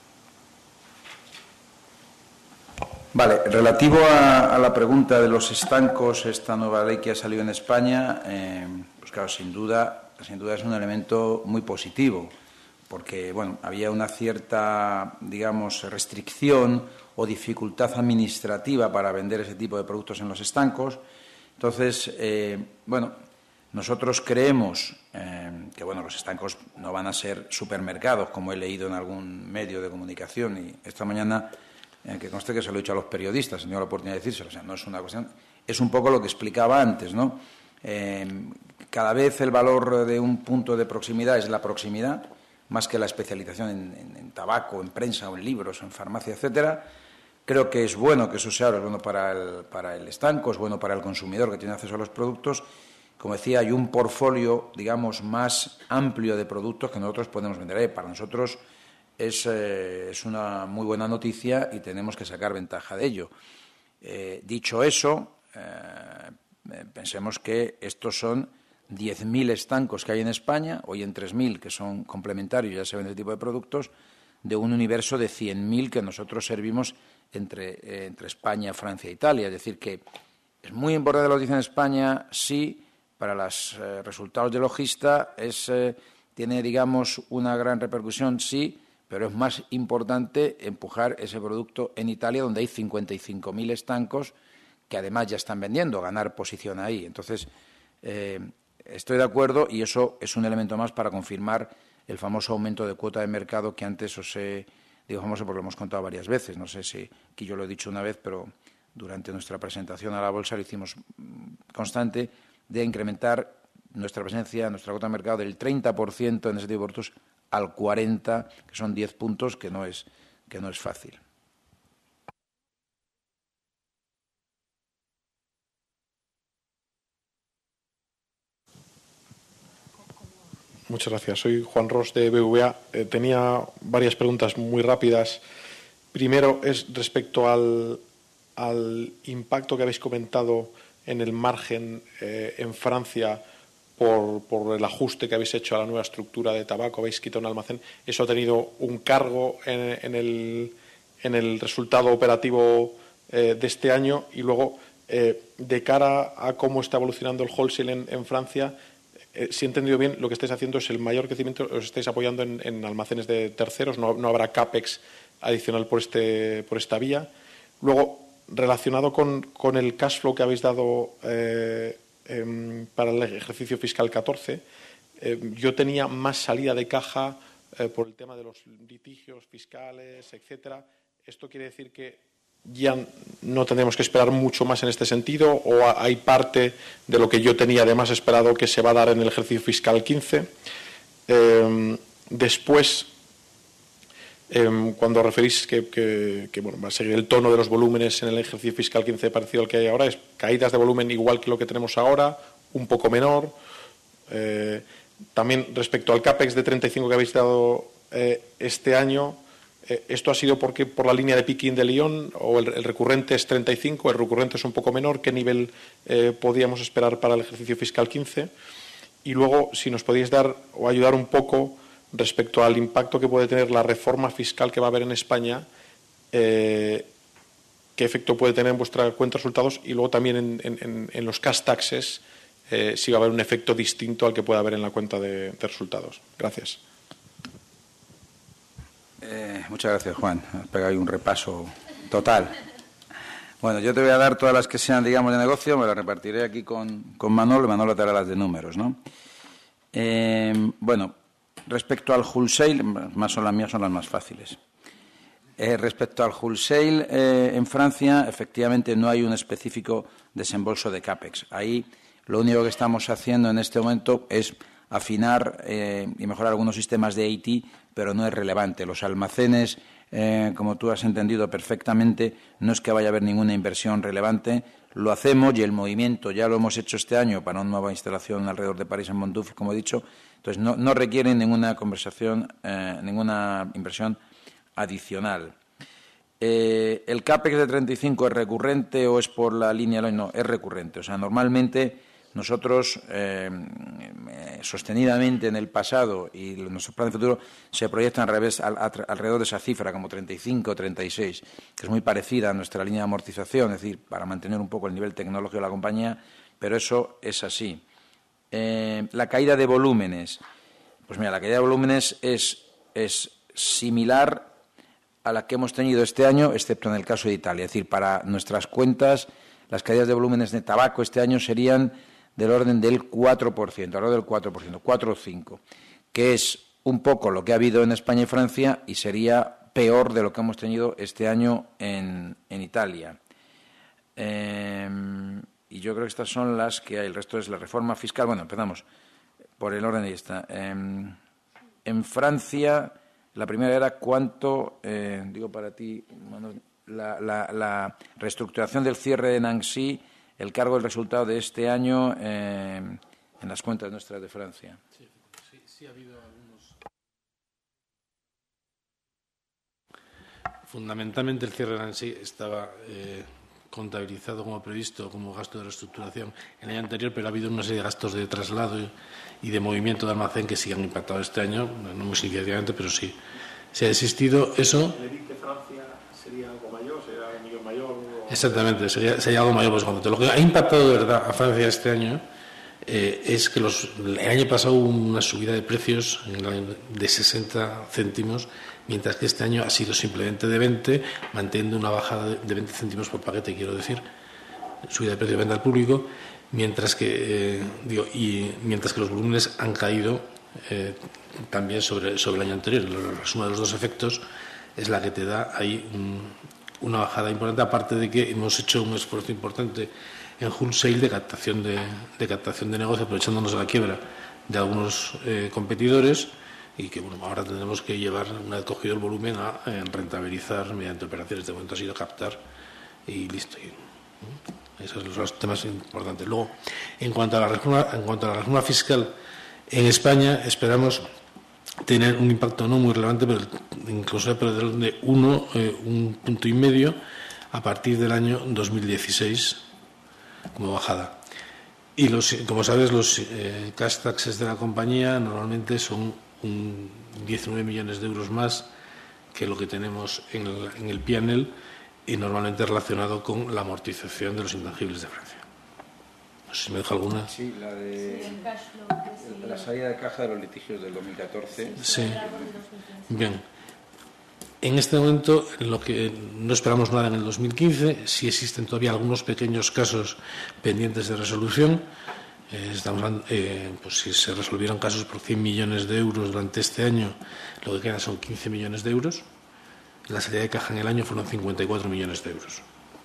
Vale, relativo a, a la pregunta de los estancos, esta nueva ley que ha salido en España, eh, pues claro, sin duda, sin duda es un elemento muy positivo, porque bueno, había una cierta, digamos, restricción o dificultad administrativa para vender ese tipo de productos en los estancos. Entonces, eh, bueno, nosotros creemos eh, que bueno, los estancos no van a ser supermercados, como he leído en algún medio de comunicación, y esta mañana, eh, que conste que se lo he dicho a los periodistas, he tenido la oportunidad de decírselo, o sea, no es una cuestión, es un poco lo que explicaba antes, ¿no? Eh, cada vez el valor de un punto de proximidad es la proximidad, más que la especialización en, en, en tabaco, en prensa o en libros o en farmacia, etcétera. Creo que es bueno que eso sea, es bueno para el, para el estanco, es bueno para el consumidor que tiene acceso a los productos, como decía, hay un portfolio, digamos, más amplio de productos que nosotros podemos vender. Eh, para nosotros es, eh, es una muy buena noticia y tenemos que sacar ventaja de ello. Eh, dicho eso, eh, pensemos que estos son diez mil estancos que hay en España, hoy en tres mil, que son complementarios, ya se venden este tipo de productos, de un universo de cien mil que nosotros servimos entre, eh, entre España, Francia e Italia. Es decir, que es muy importante lo que dice en España, sí, para los eh, resultados de logista, es, eh, tiene, digamos, una gran repercusión, sí, pero es más importante empujar ese producto en Italia, donde hay cincuenta y cinco mil estancos que además ya están vendiendo, ganar posición ahí. Entonces, eh, estoy de acuerdo y eso es un elemento más para confirmar el famoso aumento de cuota de mercado que antes os he, digo famoso porque lo hemos contado varias veces, no sé si aquí yo lo he dicho una vez, pero durante nuestra presentación a la bolsa lo hicimos constante, de incrementar nuestra presencia, nuestra cuota de mercado del treinta por ciento en ese tipo de productos al cuarenta por ciento, que son diez puntos, que no es, que no es fácil. Muchas gracias. Soy Juan Ros de B B V A. Eh, tenía varias preguntas muy rápidas. Primero es respecto al, al impacto que habéis comentado en el margen eh, en Francia por, por el ajuste que habéis hecho a la nueva estructura de tabaco. Habéis quitado un almacén. Eso ha tenido un cargo en, en, el, en el resultado operativo eh, de este año. Y luego, eh, de cara a cómo está evolucionando el wholesale en, en Francia, Eh, si he entendido bien, lo que estáis haciendo es el mayor crecimiento, os estáis apoyando en, en almacenes de terceros, no, no habrá CAPEX adicional por, este, por esta vía. Luego, relacionado con, con el cash flow que habéis dado eh, eh, para el ejercicio fiscal catorce, eh, yo tenía más salida de caja eh, por el tema de los litigios fiscales, etcétera. ¿Esto quiere decir que ya no tendremos que esperar mucho más en este sentido, o hay parte de lo que yo tenía además esperado que se va a dar en el ejercicio fiscal quince? Eh, después, eh, cuando referís que, que, que bueno, va a seguir el tono de los volúmenes en el ejercicio fiscal quince parecido al que hay ahora, es caídas de volumen igual que lo que tenemos ahora, un poco menor. Eh, también respecto al CAPEX de treinta y cinco que habéis dado eh, este año, ¿esto ha sido porque por la línea de Piquín de Lyon, o el, el recurrente es treinta y cinco, el recurrente es un poco menor? ¿Qué nivel eh, podíamos esperar para el ejercicio fiscal quince? Y luego, si nos podéis dar o ayudar un poco respecto al impacto que puede tener la reforma fiscal que va a haber en España, eh, qué efecto puede tener en vuestra cuenta de resultados, y luego también en, en, en los cash taxes, eh, si va a haber un efecto distinto al que pueda haber en la cuenta de, de resultados. Gracias. Eh, muchas gracias, Juan. Has pegado ahí un repaso total. Bueno, yo te voy a dar todas las que sean, digamos, de negocio, me las repartiré aquí con, con Manolo, y Manolo te hará las de números, ¿no? Eh, bueno, respecto al wholesale, más son las mías, son las más fáciles. Eh, respecto al wholesale, eh, en Francia, efectivamente, no hay un específico desembolso de CAPEX. Ahí lo único que estamos haciendo en este momento es afinar eh, y mejorar algunos sistemas de I T, pero no es relevante. Los almacenes, eh, como tú has entendido perfectamente, no es que vaya a haber ninguna inversión relevante. Lo hacemos y el movimiento ya lo hemos hecho este año para una nueva instalación alrededor de París, en Montouf, como he dicho. Entonces, no, no requieren ninguna conversación, eh, ninguna inversión adicional. Eh, ¿El CAPEX de treinta y cinco es recurrente o es por la línea? No, es recurrente. O sea, normalmente nosotros, eh, sostenidamente en el pasado y nuestros planes de futuro, se proyectan al revés, al, al, alrededor de esa cifra, como treinta y cinco, treinta y seis, que es muy parecida a nuestra línea de amortización, es decir, para mantener un poco el nivel tecnológico de la compañía, pero eso es así. Eh, la caída de volúmenes. Pues mira, la caída de volúmenes es, es similar a la que hemos tenido este año, excepto en el caso de Italia. Es decir, para nuestras cuentas, las caídas de volúmenes de tabaco este año serían del orden del cuatro por ciento, alrededor del cuatro por ciento, cuatro o cinco, que es un poco lo que ha habido en España y Francia y sería peor de lo que hemos tenido este año en, en Italia. Eh, y yo creo que estas son las que hay. El resto es la reforma fiscal. Bueno, empezamos por el orden de esta. Eh, en Francia, la primera era cuánto, eh, digo para ti, Manuel, la, la, la reestructuración del cierre de Nancy, el cargo del resultado de este año, eh, en las cuentas nuestras de Francia. Sí, sí, sí ha habido algunos. Fundamentalmente el cierre en sí estaba eh, contabilizado como previsto como gasto de reestructuración el año anterior, pero ha habido una serie de gastos de traslado y, y de movimiento de almacén que sí han impactado este año, no muy significativamente, pero sí. Si ha existido eso. ¿El E B I T de Francia sería algo mayor? ¿Sería un millón mayor? O... Exactamente, sería, sería algo mayor. Pues, lo que ha impactado de verdad a Francia este año eh, es que los, el año pasado hubo una subida de precios de sesenta céntimos, mientras que este año ha sido simplemente de veinte, manteniendo una bajada de veinte céntimos por paquete, quiero decir, subida de precio de venta al público, mientras que, eh, digo, y mientras que los volúmenes han caído eh, también sobre, sobre el año anterior. La suma de los dos efectos es la que te da ahí un, una bajada importante, aparte de que hemos hecho un esfuerzo importante en wholesale de captación de, de captación de negocio, aprovechándonos de la quiebra de algunos eh, competidores, y que bueno, ahora tendremos que llevar, una vez cogido el volumen, a eh, rentabilizar mediante operaciones. De momento ha sido captar y listo. Y, ¿no? Esos son los temas importantes. Luego, en cuanto a la reforma, en cuanto a la reforma fiscal en España, esperamos tener un impacto no muy relevante, pero incluso pero de uno, eh, un punto y medio a partir del año dos mil dieciséis como bajada. Y los, como sabes, los eh, cash taxes de la compañía normalmente son un diecinueve millones de euros más que lo que tenemos en el, en el P and L, y normalmente relacionado con la amortización de los intangibles de Francia. No sé si me dejo alguna. Sí, la de sí, la salida de caja de los litigios del dos mil catorce. Sí. Bien. En este momento, lo que no esperamos nada en el dos mil quince, sí existen todavía algunos pequeños casos pendientes de resolución. Eh, estamos, eh, pues si se resolvieron casos por cien millones de euros durante este año, lo que queda son quince millones de euros. La salida de caja en el año fueron cincuenta y cuatro millones de euros.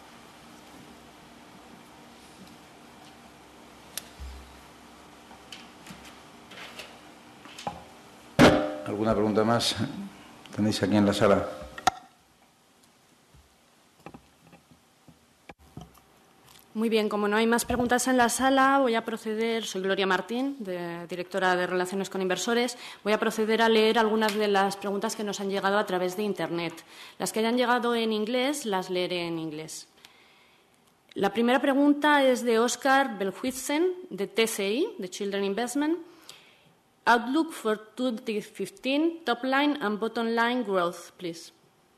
¿Alguna pregunta más? Tenéis aquí en la sala. Muy bien, como no hay más preguntas en la sala, voy a proceder, soy Gloria Martín, de, directora de Relaciones con Inversores, voy a proceder a leer algunas de las preguntas que nos han llegado a través de Internet. Las que hayan llegado en inglés, las leeré en inglés. La primera pregunta es de Oscar Belhuizen, de T C I, de Children Investment. Outlook for twenty fifteen, top line and bottom line growth, please.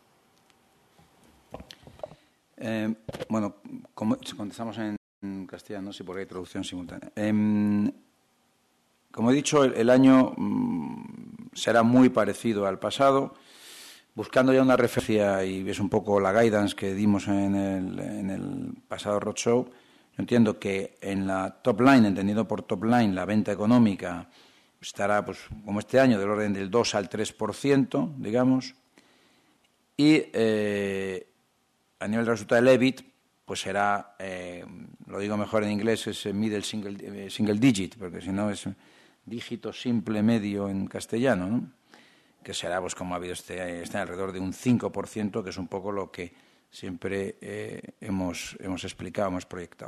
Eh, bueno, como contestamos en castellano, sí, porque hay traducción simultánea. Eh, como he dicho, el, el año mm, será muy parecido al pasado, buscando ya una referencia, y es un poco la guidance que dimos en el, en el pasado roadshow. Yo entiendo que en la top line, entendido por top line, la venta económica estará, pues, como este año, del orden del dos al tres por ciento, digamos, y eh, a nivel de resultado del E B I T, pues será, eh, lo digo mejor en inglés, es middle single, eh, single digit, porque si no es dígito simple medio en castellano, ¿no? Que será, pues como ha habido este, este alrededor de un cinco por ciento, que es un poco lo que siempre eh, hemos, hemos explicado, hemos proyectado.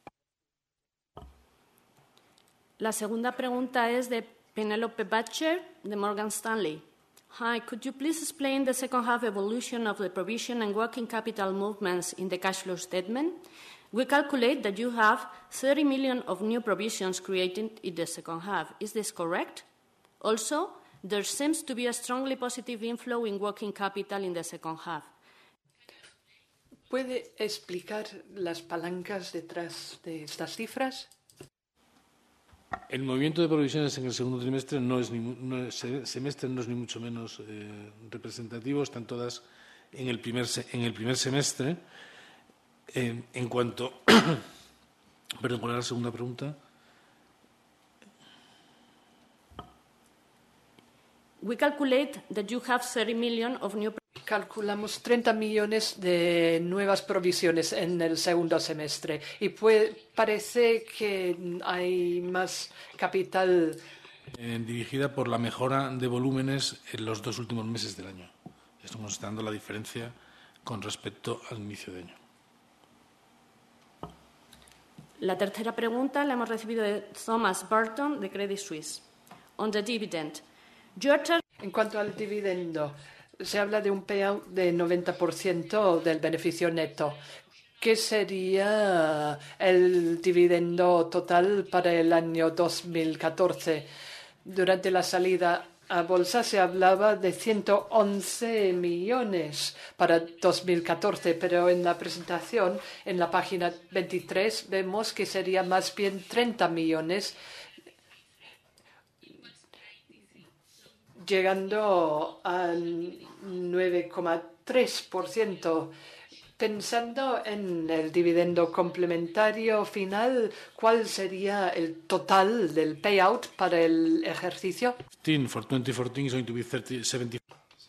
La segunda pregunta es de Penelope Butcher, de Morgan Stanley. Hi, could you please explain the second half evolution of the provision and working capital movements in the cash flow statement? We calculate that you have thirty million of new provisions created in the second half. Is this correct? Also, there seems to be a strongly positive inflow in working capital in the second half. ¿Puede explicar las palancas detrás de estas cifras? El movimiento de provisiones en el segundo trimestre no es ni, no es, semestre no es ni mucho menos eh, representativo, están todas en el primer, en el primer semestre. Eh, en cuanto. Perdón, ¿cuál era la segunda pregunta? We calculate that you have thirty million of new. Calculamos treinta millones de nuevas provisiones en el segundo semestre y puede, parece que hay más capital. Eh, dirigida por la mejora de volúmenes en los dos últimos meses del año. Esto nos está dando la diferencia con respecto al inicio de año. La tercera pregunta la hemos recibido de Thomas Burton, de Credit Suisse. On the dividend. En cuanto al dividendo, se habla de un payout de noventa por ciento del beneficio neto. ¿Qué sería el dividendo total para el año dos mil catorce? Durante la salida a bolsa se hablaba de ciento once millones para dos mil catorce, pero en la presentación, en la página veintitrés, vemos que sería más bien treinta millones, llegando al nueve coma tres por ciento. Pensando en el dividendo complementario final, ¿cuál sería el total del payout para el ejercicio? For twenty fourteen is going to be seventy.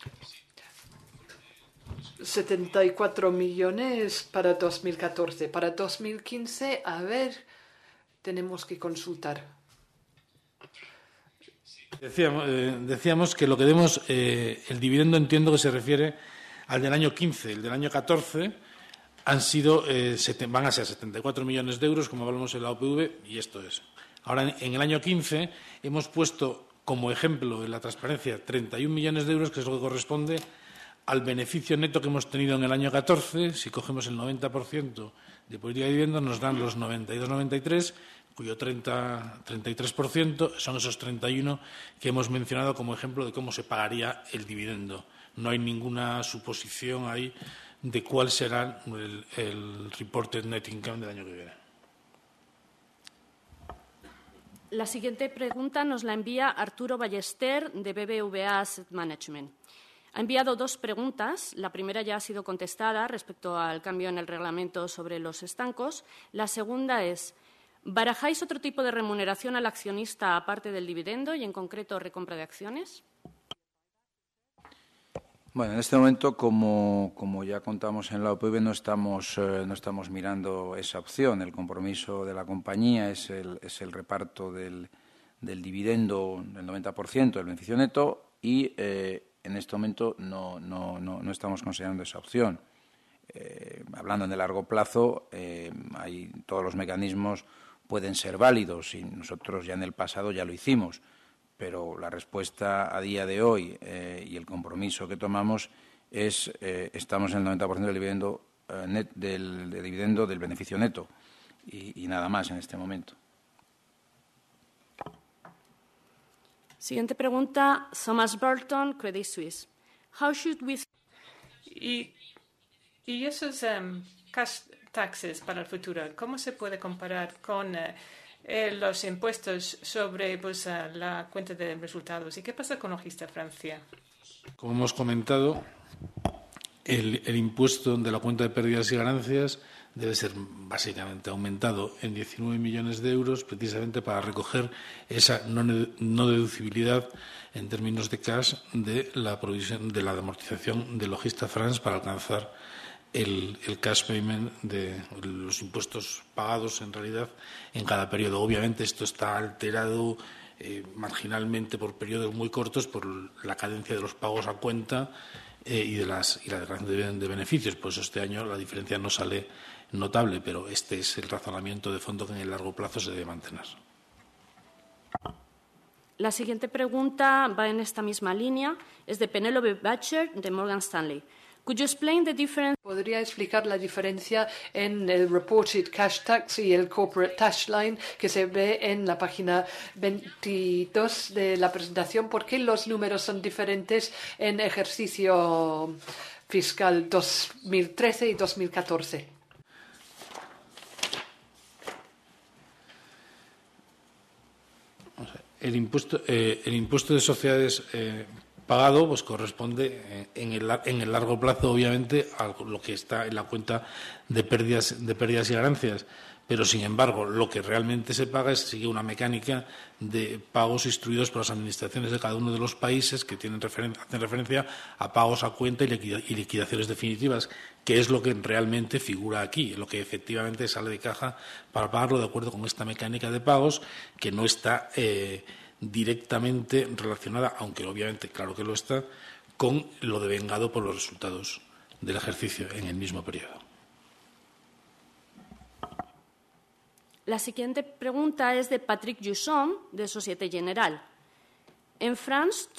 setenta y cuatro millones para dos mil catorce. Para dos mil quince, a ver, tenemos que consultar. Decíamos, eh, decíamos que lo que demos, eh, el dividendo entiendo que se refiere al del año quince. El del año catorce han sido, eh, van a ser setenta y cuatro millones de euros, como hablamos en la O P V, y esto es. Ahora, en el año quince hemos puesto como ejemplo en la transparencia treinta y un millones de euros, que es lo que corresponde al beneficio neto que hemos tenido en el año catorce. Si cogemos el noventa por ciento de política de dividendos, nos dan los noventa y dos noventa y tres, cuyo treinta, treinta y tres por ciento son esos treinta y uno que hemos mencionado como ejemplo de cómo se pagaría el dividendo. No hay ninguna suposición ahí de cuál será el, el reported net income del año que viene. La siguiente pregunta nos la envía Arturo Ballester, de B B V A Asset Management. Ha enviado dos preguntas. La primera ya ha sido contestada respecto al cambio en el reglamento sobre los estancos. La segunda es: ¿barajáis otro tipo de remuneración al accionista aparte del dividendo y, en concreto, recompra de acciones? Bueno, en este momento, como, como ya contamos en la O P V, no estamos, eh, no estamos mirando esa opción. El compromiso de la compañía es el, es el reparto del, del dividendo del noventa por ciento del beneficio neto y eh, en este momento no, no, no, no estamos considerando esa opción. Eh, hablando en el largo plazo, eh, hay, todos los mecanismos pueden ser válidos y nosotros ya en el pasado ya lo hicimos. Pero la respuesta a día de hoy eh, y el compromiso que tomamos es eh, estamos en el noventa por ciento del dividendo, eh, net, del, del dividendo del beneficio neto y, y nada más en este momento. Siguiente pregunta, Thomas Burton, Credit Suisse. How should we... Y, y esos um, cash taxes para el futuro, ¿cómo se puede comparar con uh, Eh, los impuestos sobre pues, uh, la cuenta de resultados? ¿Y qué pasa con Logista Francia? Como hemos comentado, el, el impuesto de la cuenta de pérdidas y ganancias debe ser básicamente aumentado en diecinueve millones de euros, precisamente para recoger esa no, no deducibilidad en términos de cash de la provisión de la amortización de Logista France para alcanzar El, el cash payment de los impuestos pagados en realidad en cada periodo. Obviamente esto está alterado eh, marginalmente por periodos muy cortos por la cadencia de los pagos a cuenta eh, y de las y la declaración de, de beneficios. Por eso este año la diferencia no sale notable, pero este es el razonamiento de fondo que en el largo plazo se debe mantener. La siguiente pregunta va en esta misma línea. Es de Penelope Batcher, de Morgan Stanley. Could you explain the difference? ¿Podría explicar la diferencia en el reported cash tax y el corporate tax line que se ve en la página veintidós de la presentación? ¿Por qué los números son diferentes en ejercicio fiscal dos mil trece y dos mil catorce? El impuesto, eh, el impuesto de sociedades eh, pagado pues corresponde en el, en el largo plazo, obviamente, a lo que está en la cuenta de pérdidas, de pérdidas y ganancias. Pero, sin embargo, lo que realmente se paga es sigue una mecánica de pagos instruidos por las administraciones de cada uno de los países que tienen referen hacen referencia a pagos a cuenta y, liquida y liquidaciones definitivas, que es lo que realmente figura aquí, lo que efectivamente sale de caja para pagarlo de acuerdo con esta mecánica de pagos que no está eh, directamente relacionada, aunque obviamente claro que lo está, con lo devengado por los resultados del ejercicio en el mismo periodo. La siguiente pregunta es de Patrick Jusson, de Société Générale. En France,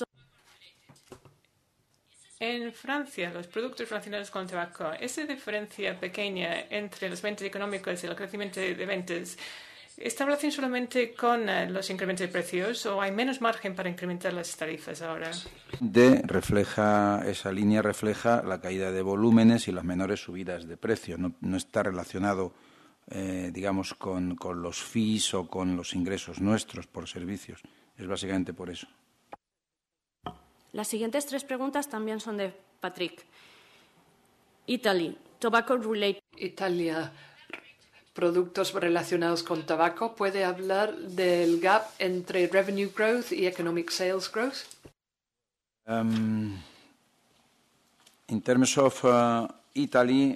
En Francia, los productos relacionados con el tabaco, esa diferencia pequeña entre las ventas económicas y el crecimiento de ventas, ¿está en relación solamente con uh, los incrementos de precios o hay menos margen para incrementar las tarifas ahora? De refleja, esa línea refleja la caída de volúmenes y las menores subidas de precios. No, no está relacionado, eh, digamos, con, con los fees o con los ingresos nuestros por servicios. Es básicamente por eso. Las siguientes tres preguntas también son de Patrick. Italy, tobacco related. Italia, productos relacionados con tabaco. ¿Puede hablar del gap entre revenue growth y economic sales growth? Um, in terms of uh, Italy,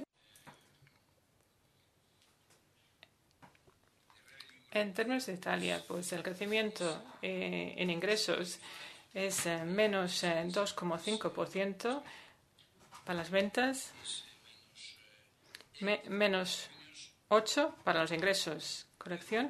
En términos de Italia, pues el crecimiento eh, en ingresos es eh, menos eh, dos coma cinco por ciento para las ventas, me, menos ocho por ciento para los ingresos, corrección,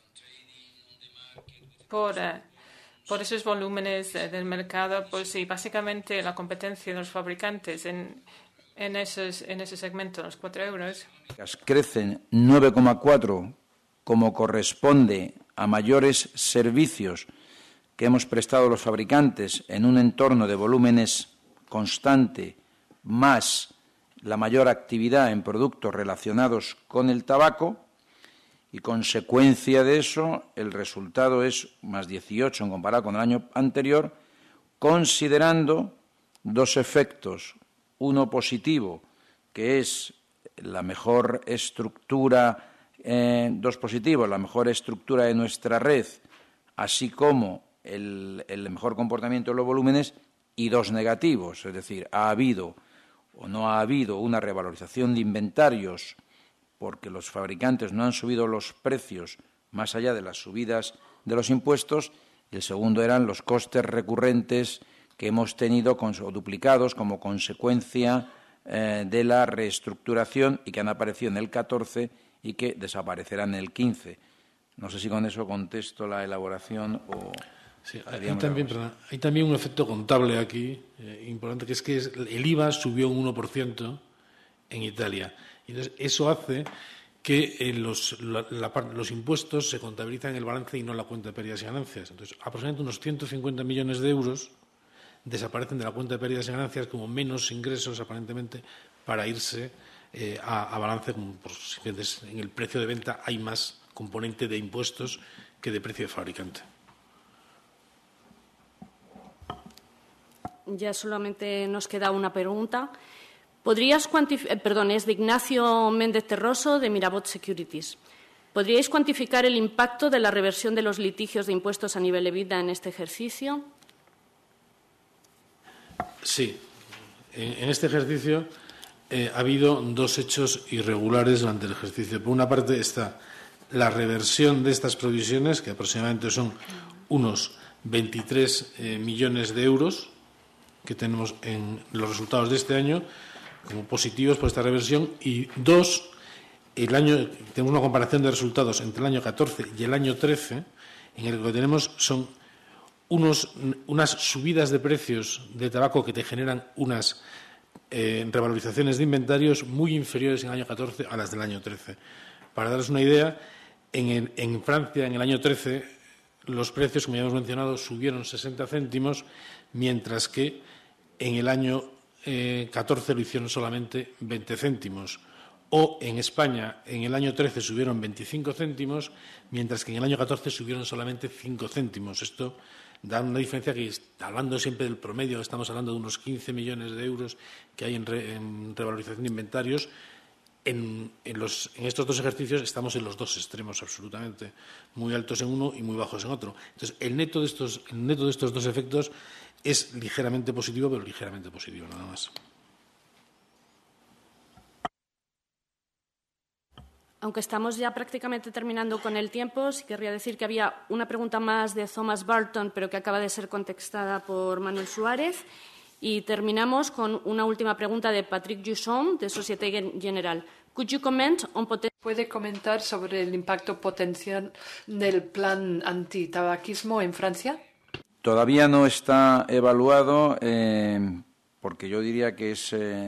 por, eh, por esos volúmenes eh, del mercado, pues y básicamente la competencia de los fabricantes en, en, esos, en ese segmento, los cuatro euros. Crecen nueve coma cuatro, como corresponde a mayores servicios que hemos prestado los fabricantes en un entorno de volúmenes constante, más la mayor actividad en productos relacionados con el tabaco, y consecuencia de eso el resultado es más dieciocho en comparado con el año anterior, considerando dos efectos, uno positivo, que es la mejor estructura, eh, dos positivos, la mejor estructura de nuestra red, así como El, el mejor comportamiento de los volúmenes, y dos negativos, es decir, ha habido o no ha habido una revalorización de inventarios porque los fabricantes no han subido los precios más allá de las subidas de los impuestos, y el segundo eran los costes recurrentes que hemos tenido con, o duplicados como consecuencia eh, de la reestructuración y que han aparecido en el catorce y que desaparecerán en el quince. No sé si con eso contesto la elaboración o... Sí, hay, también, perdón, hay también un efecto contable aquí eh, importante, que es que es, el I V A subió un uno por ciento en Italia. Y entonces eso hace que eh, los, la, la, los impuestos se contabilizan en el balance y no en la cuenta de pérdidas y ganancias. Entonces, aproximadamente unos ciento cincuenta millones de euros desaparecen de la cuenta de pérdidas y ganancias como menos ingresos, aparentemente, para irse eh, a, a balance. Como, pues, en el precio de venta hay más componente de impuestos que de precio de fabricante. Ya solamente nos queda una pregunta. ¿Podrías cuantificar, eh, perdón, es de Ignacio Méndez Terroso, de Mirabot Securities. ¿Podríais cuantificar el impacto de la reversión de los litigios de impuestos a nivel EBITDA en este ejercicio? Sí. En, en este ejercicio eh, ha habido dos hechos irregulares durante el ejercicio. Por una parte está la reversión de estas provisiones, que aproximadamente son unos veintitrés eh, millones de euros, que tenemos en los resultados de este año como positivos por esta reversión, y dos, el año, tenemos una comparación de resultados entre el año catorce y el año trece, en el que lo que tenemos son unos, unas subidas de precios de tabaco que te generan unas eh, revalorizaciones de inventarios muy inferiores en el año catorce a las del año trece. Para daros una idea, en, el, en Francia, en el año trece, los precios, como ya hemos mencionado, subieron sesenta céntimos, mientras que en el año eh, catorce lo hicieron solamente veinte céntimos. O en España, en el año trece subieron veinticinco céntimos, mientras que en el año catorce subieron solamente cinco céntimos. Esto da una diferencia que, hablando siempre del promedio, estamos hablando de unos quince millones de euros que hay en, re, en revalorización de inventarios. En, en, los, en estos dos ejercicios estamos en los dos extremos absolutamente, muy altos en uno y muy bajos en otro. Entonces, el neto de estos, el neto de estos dos efectos es ligeramente positivo, pero ligeramente positivo, nada más. Aunque estamos ya prácticamente terminando con el tiempo, sí querría decir que había una pregunta más de Thomas Barton, pero que acaba de ser contestada por Manuel Suárez. Y terminamos con una última pregunta de Patrick Jusson, de Société Générale. Could you comment on potential... ¿Puede comentar sobre el impacto potencial del plan antitabaquismo en Francia? Todavía no está evaluado eh, porque yo diría que es eh,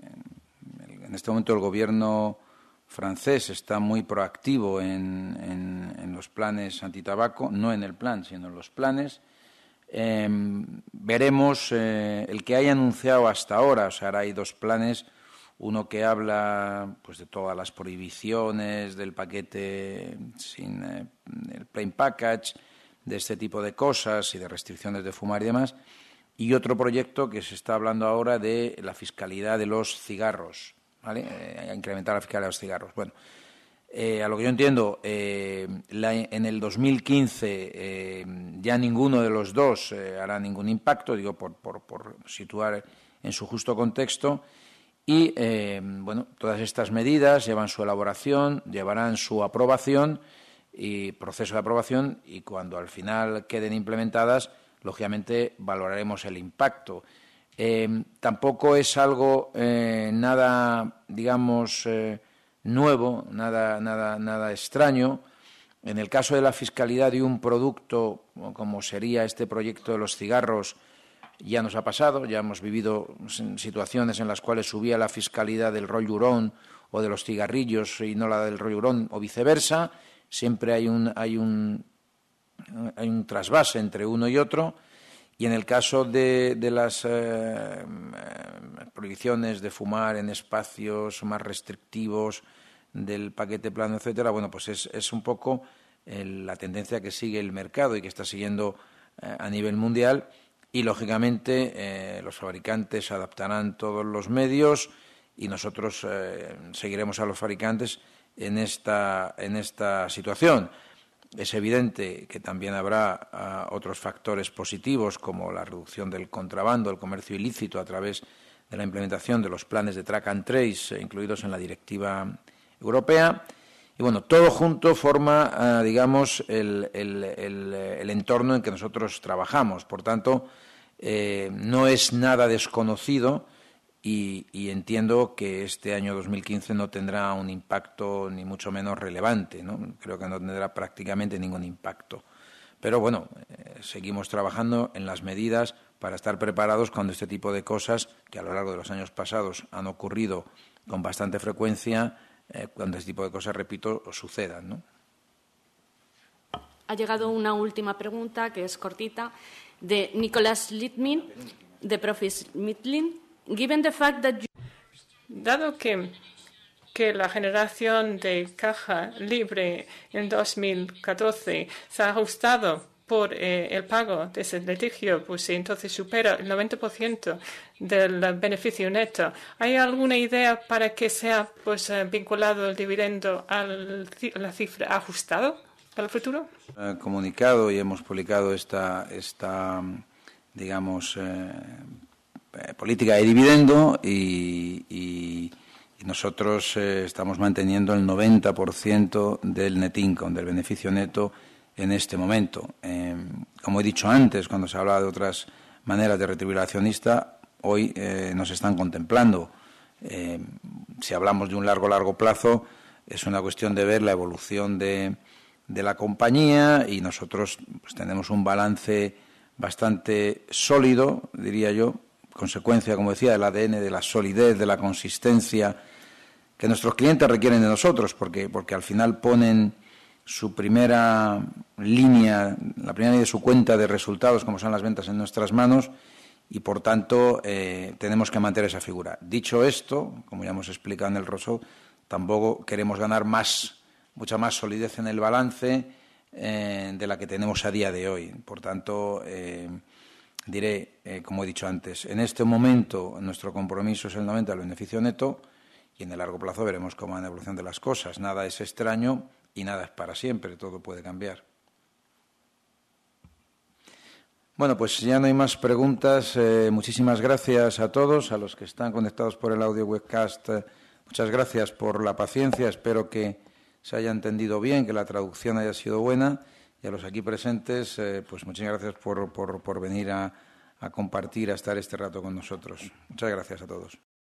en este momento el gobierno francés está muy proactivo en, en, en los planes antitabaco, no en el plan, sino en los planes. Eh, veremos eh, el que haya anunciado hasta ahora, o sea, ahora hay dos planes, uno que habla pues de todas las prohibiciones del paquete sin eh, el plain package, de este tipo de cosas y de restricciones de fumar y demás, y otro proyecto que se está hablando ahora de la fiscalidad de los cigarros, ¿vale? Eh, incrementar la fiscalidad de los cigarros. Bueno, eh, a lo que yo entiendo, eh, la, en el dos mil quince eh, ya ninguno de los dos eh, hará ningún impacto, digo, por, por, por situar en su justo contexto, y, eh, bueno, todas estas medidas llevan su elaboración, llevarán su aprobación y proceso de aprobación, y cuando al final queden implementadas, lógicamente valoraremos el impacto. Eh, tampoco es algo eh, nada, digamos, eh, nuevo, nada, nada, nada extraño. En el caso de la fiscalidad de un producto, como sería este proyecto de los cigarros, ya nos ha pasado, ya hemos vivido situaciones en las cuales subía la fiscalidad del roll-urón o de los cigarrillos y no la del roll-urón, o viceversa. Siempre hay un, hay un, hay un trasvase entre uno y otro, y en el caso de, de las eh, prohibiciones de fumar en espacios más restrictivos del paquete plano, etcétera, bueno, pues es, es un poco el, la tendencia que sigue el mercado y que está siguiendo eh, a nivel mundial, y lógicamente eh, los fabricantes adaptarán todos los medios y nosotros eh, seguiremos a los fabricantes en esta, en esta situación. Es evidente que también habrá uh, otros factores positivos, como la reducción del contrabando, el comercio ilícito, a través de la implementación de los planes de track and trace eh, incluidos en la directiva europea. Y bueno, todo junto forma, uh, digamos, el, el, el, el entorno en que nosotros trabajamos. Por tanto, eh, no es nada desconocido. Y, y entiendo que este año dos mil quince no tendrá un impacto ni mucho menos relevante, ¿no? Creo que no tendrá prácticamente ningún impacto. Pero bueno, eh, seguimos trabajando en las medidas para estar preparados cuando este tipo de cosas, que a lo largo de los años pasados han ocurrido con bastante frecuencia, eh, cuando este tipo de cosas, repito, sucedan, ¿no? Ha llegado una última pregunta, que es cortita, de Nicolás Litmin, de Profis Midlin. Given the fact that you... Dado que, que la generación de caja libre en dos mil catorce se ha ajustado por eh, el pago de ese litigio, pues entonces supera el noventa por ciento del beneficio neto. ¿Hay alguna idea para que sea pues eh, vinculado el dividendo a la cifra ajustada para el futuro? Eh, comunicado y hemos publicado esta, esta digamos, eh, política de dividendo y, y, y nosotros eh, estamos manteniendo el noventa por ciento del net income, del beneficio neto en este momento. Eh, como he dicho antes, cuando se hablaba de otras maneras de retribuir al accionista, hoy eh, nos están contemplando. Eh, si hablamos de un largo, largo plazo, es una cuestión de ver la evolución de, de la compañía, y nosotros pues, tenemos un balance bastante sólido, diría yo, consecuencia, como decía, del A D N, de la solidez, de la consistencia que nuestros clientes requieren de nosotros, porque, porque al final ponen su primera línea, la primera línea de su cuenta de resultados, como son las ventas, en nuestras manos, y por tanto eh, tenemos que mantener esa figura. Dicho esto, como ya hemos explicado en el roadshow, tampoco queremos ganar más, mucha más solidez en el balance eh, de la que tenemos a día de hoy. Por tanto, eh, diré, eh, como he dicho antes, en este momento nuestro compromiso es el noventa del beneficio neto, y en el largo plazo veremos cómo va la evolución de las cosas. Nada es extraño y nada es para siempre, todo puede cambiar. Bueno, pues ya no hay más preguntas. Eh, muchísimas gracias a todos, a los que están conectados por el audio webcast. Eh, muchas gracias por la paciencia. Espero que se haya entendido bien, que la traducción haya sido buena. Y a los aquí presentes, eh, pues muchas gracias por, por, por venir a, a compartir, a estar este rato con nosotros. Muchas gracias a todos.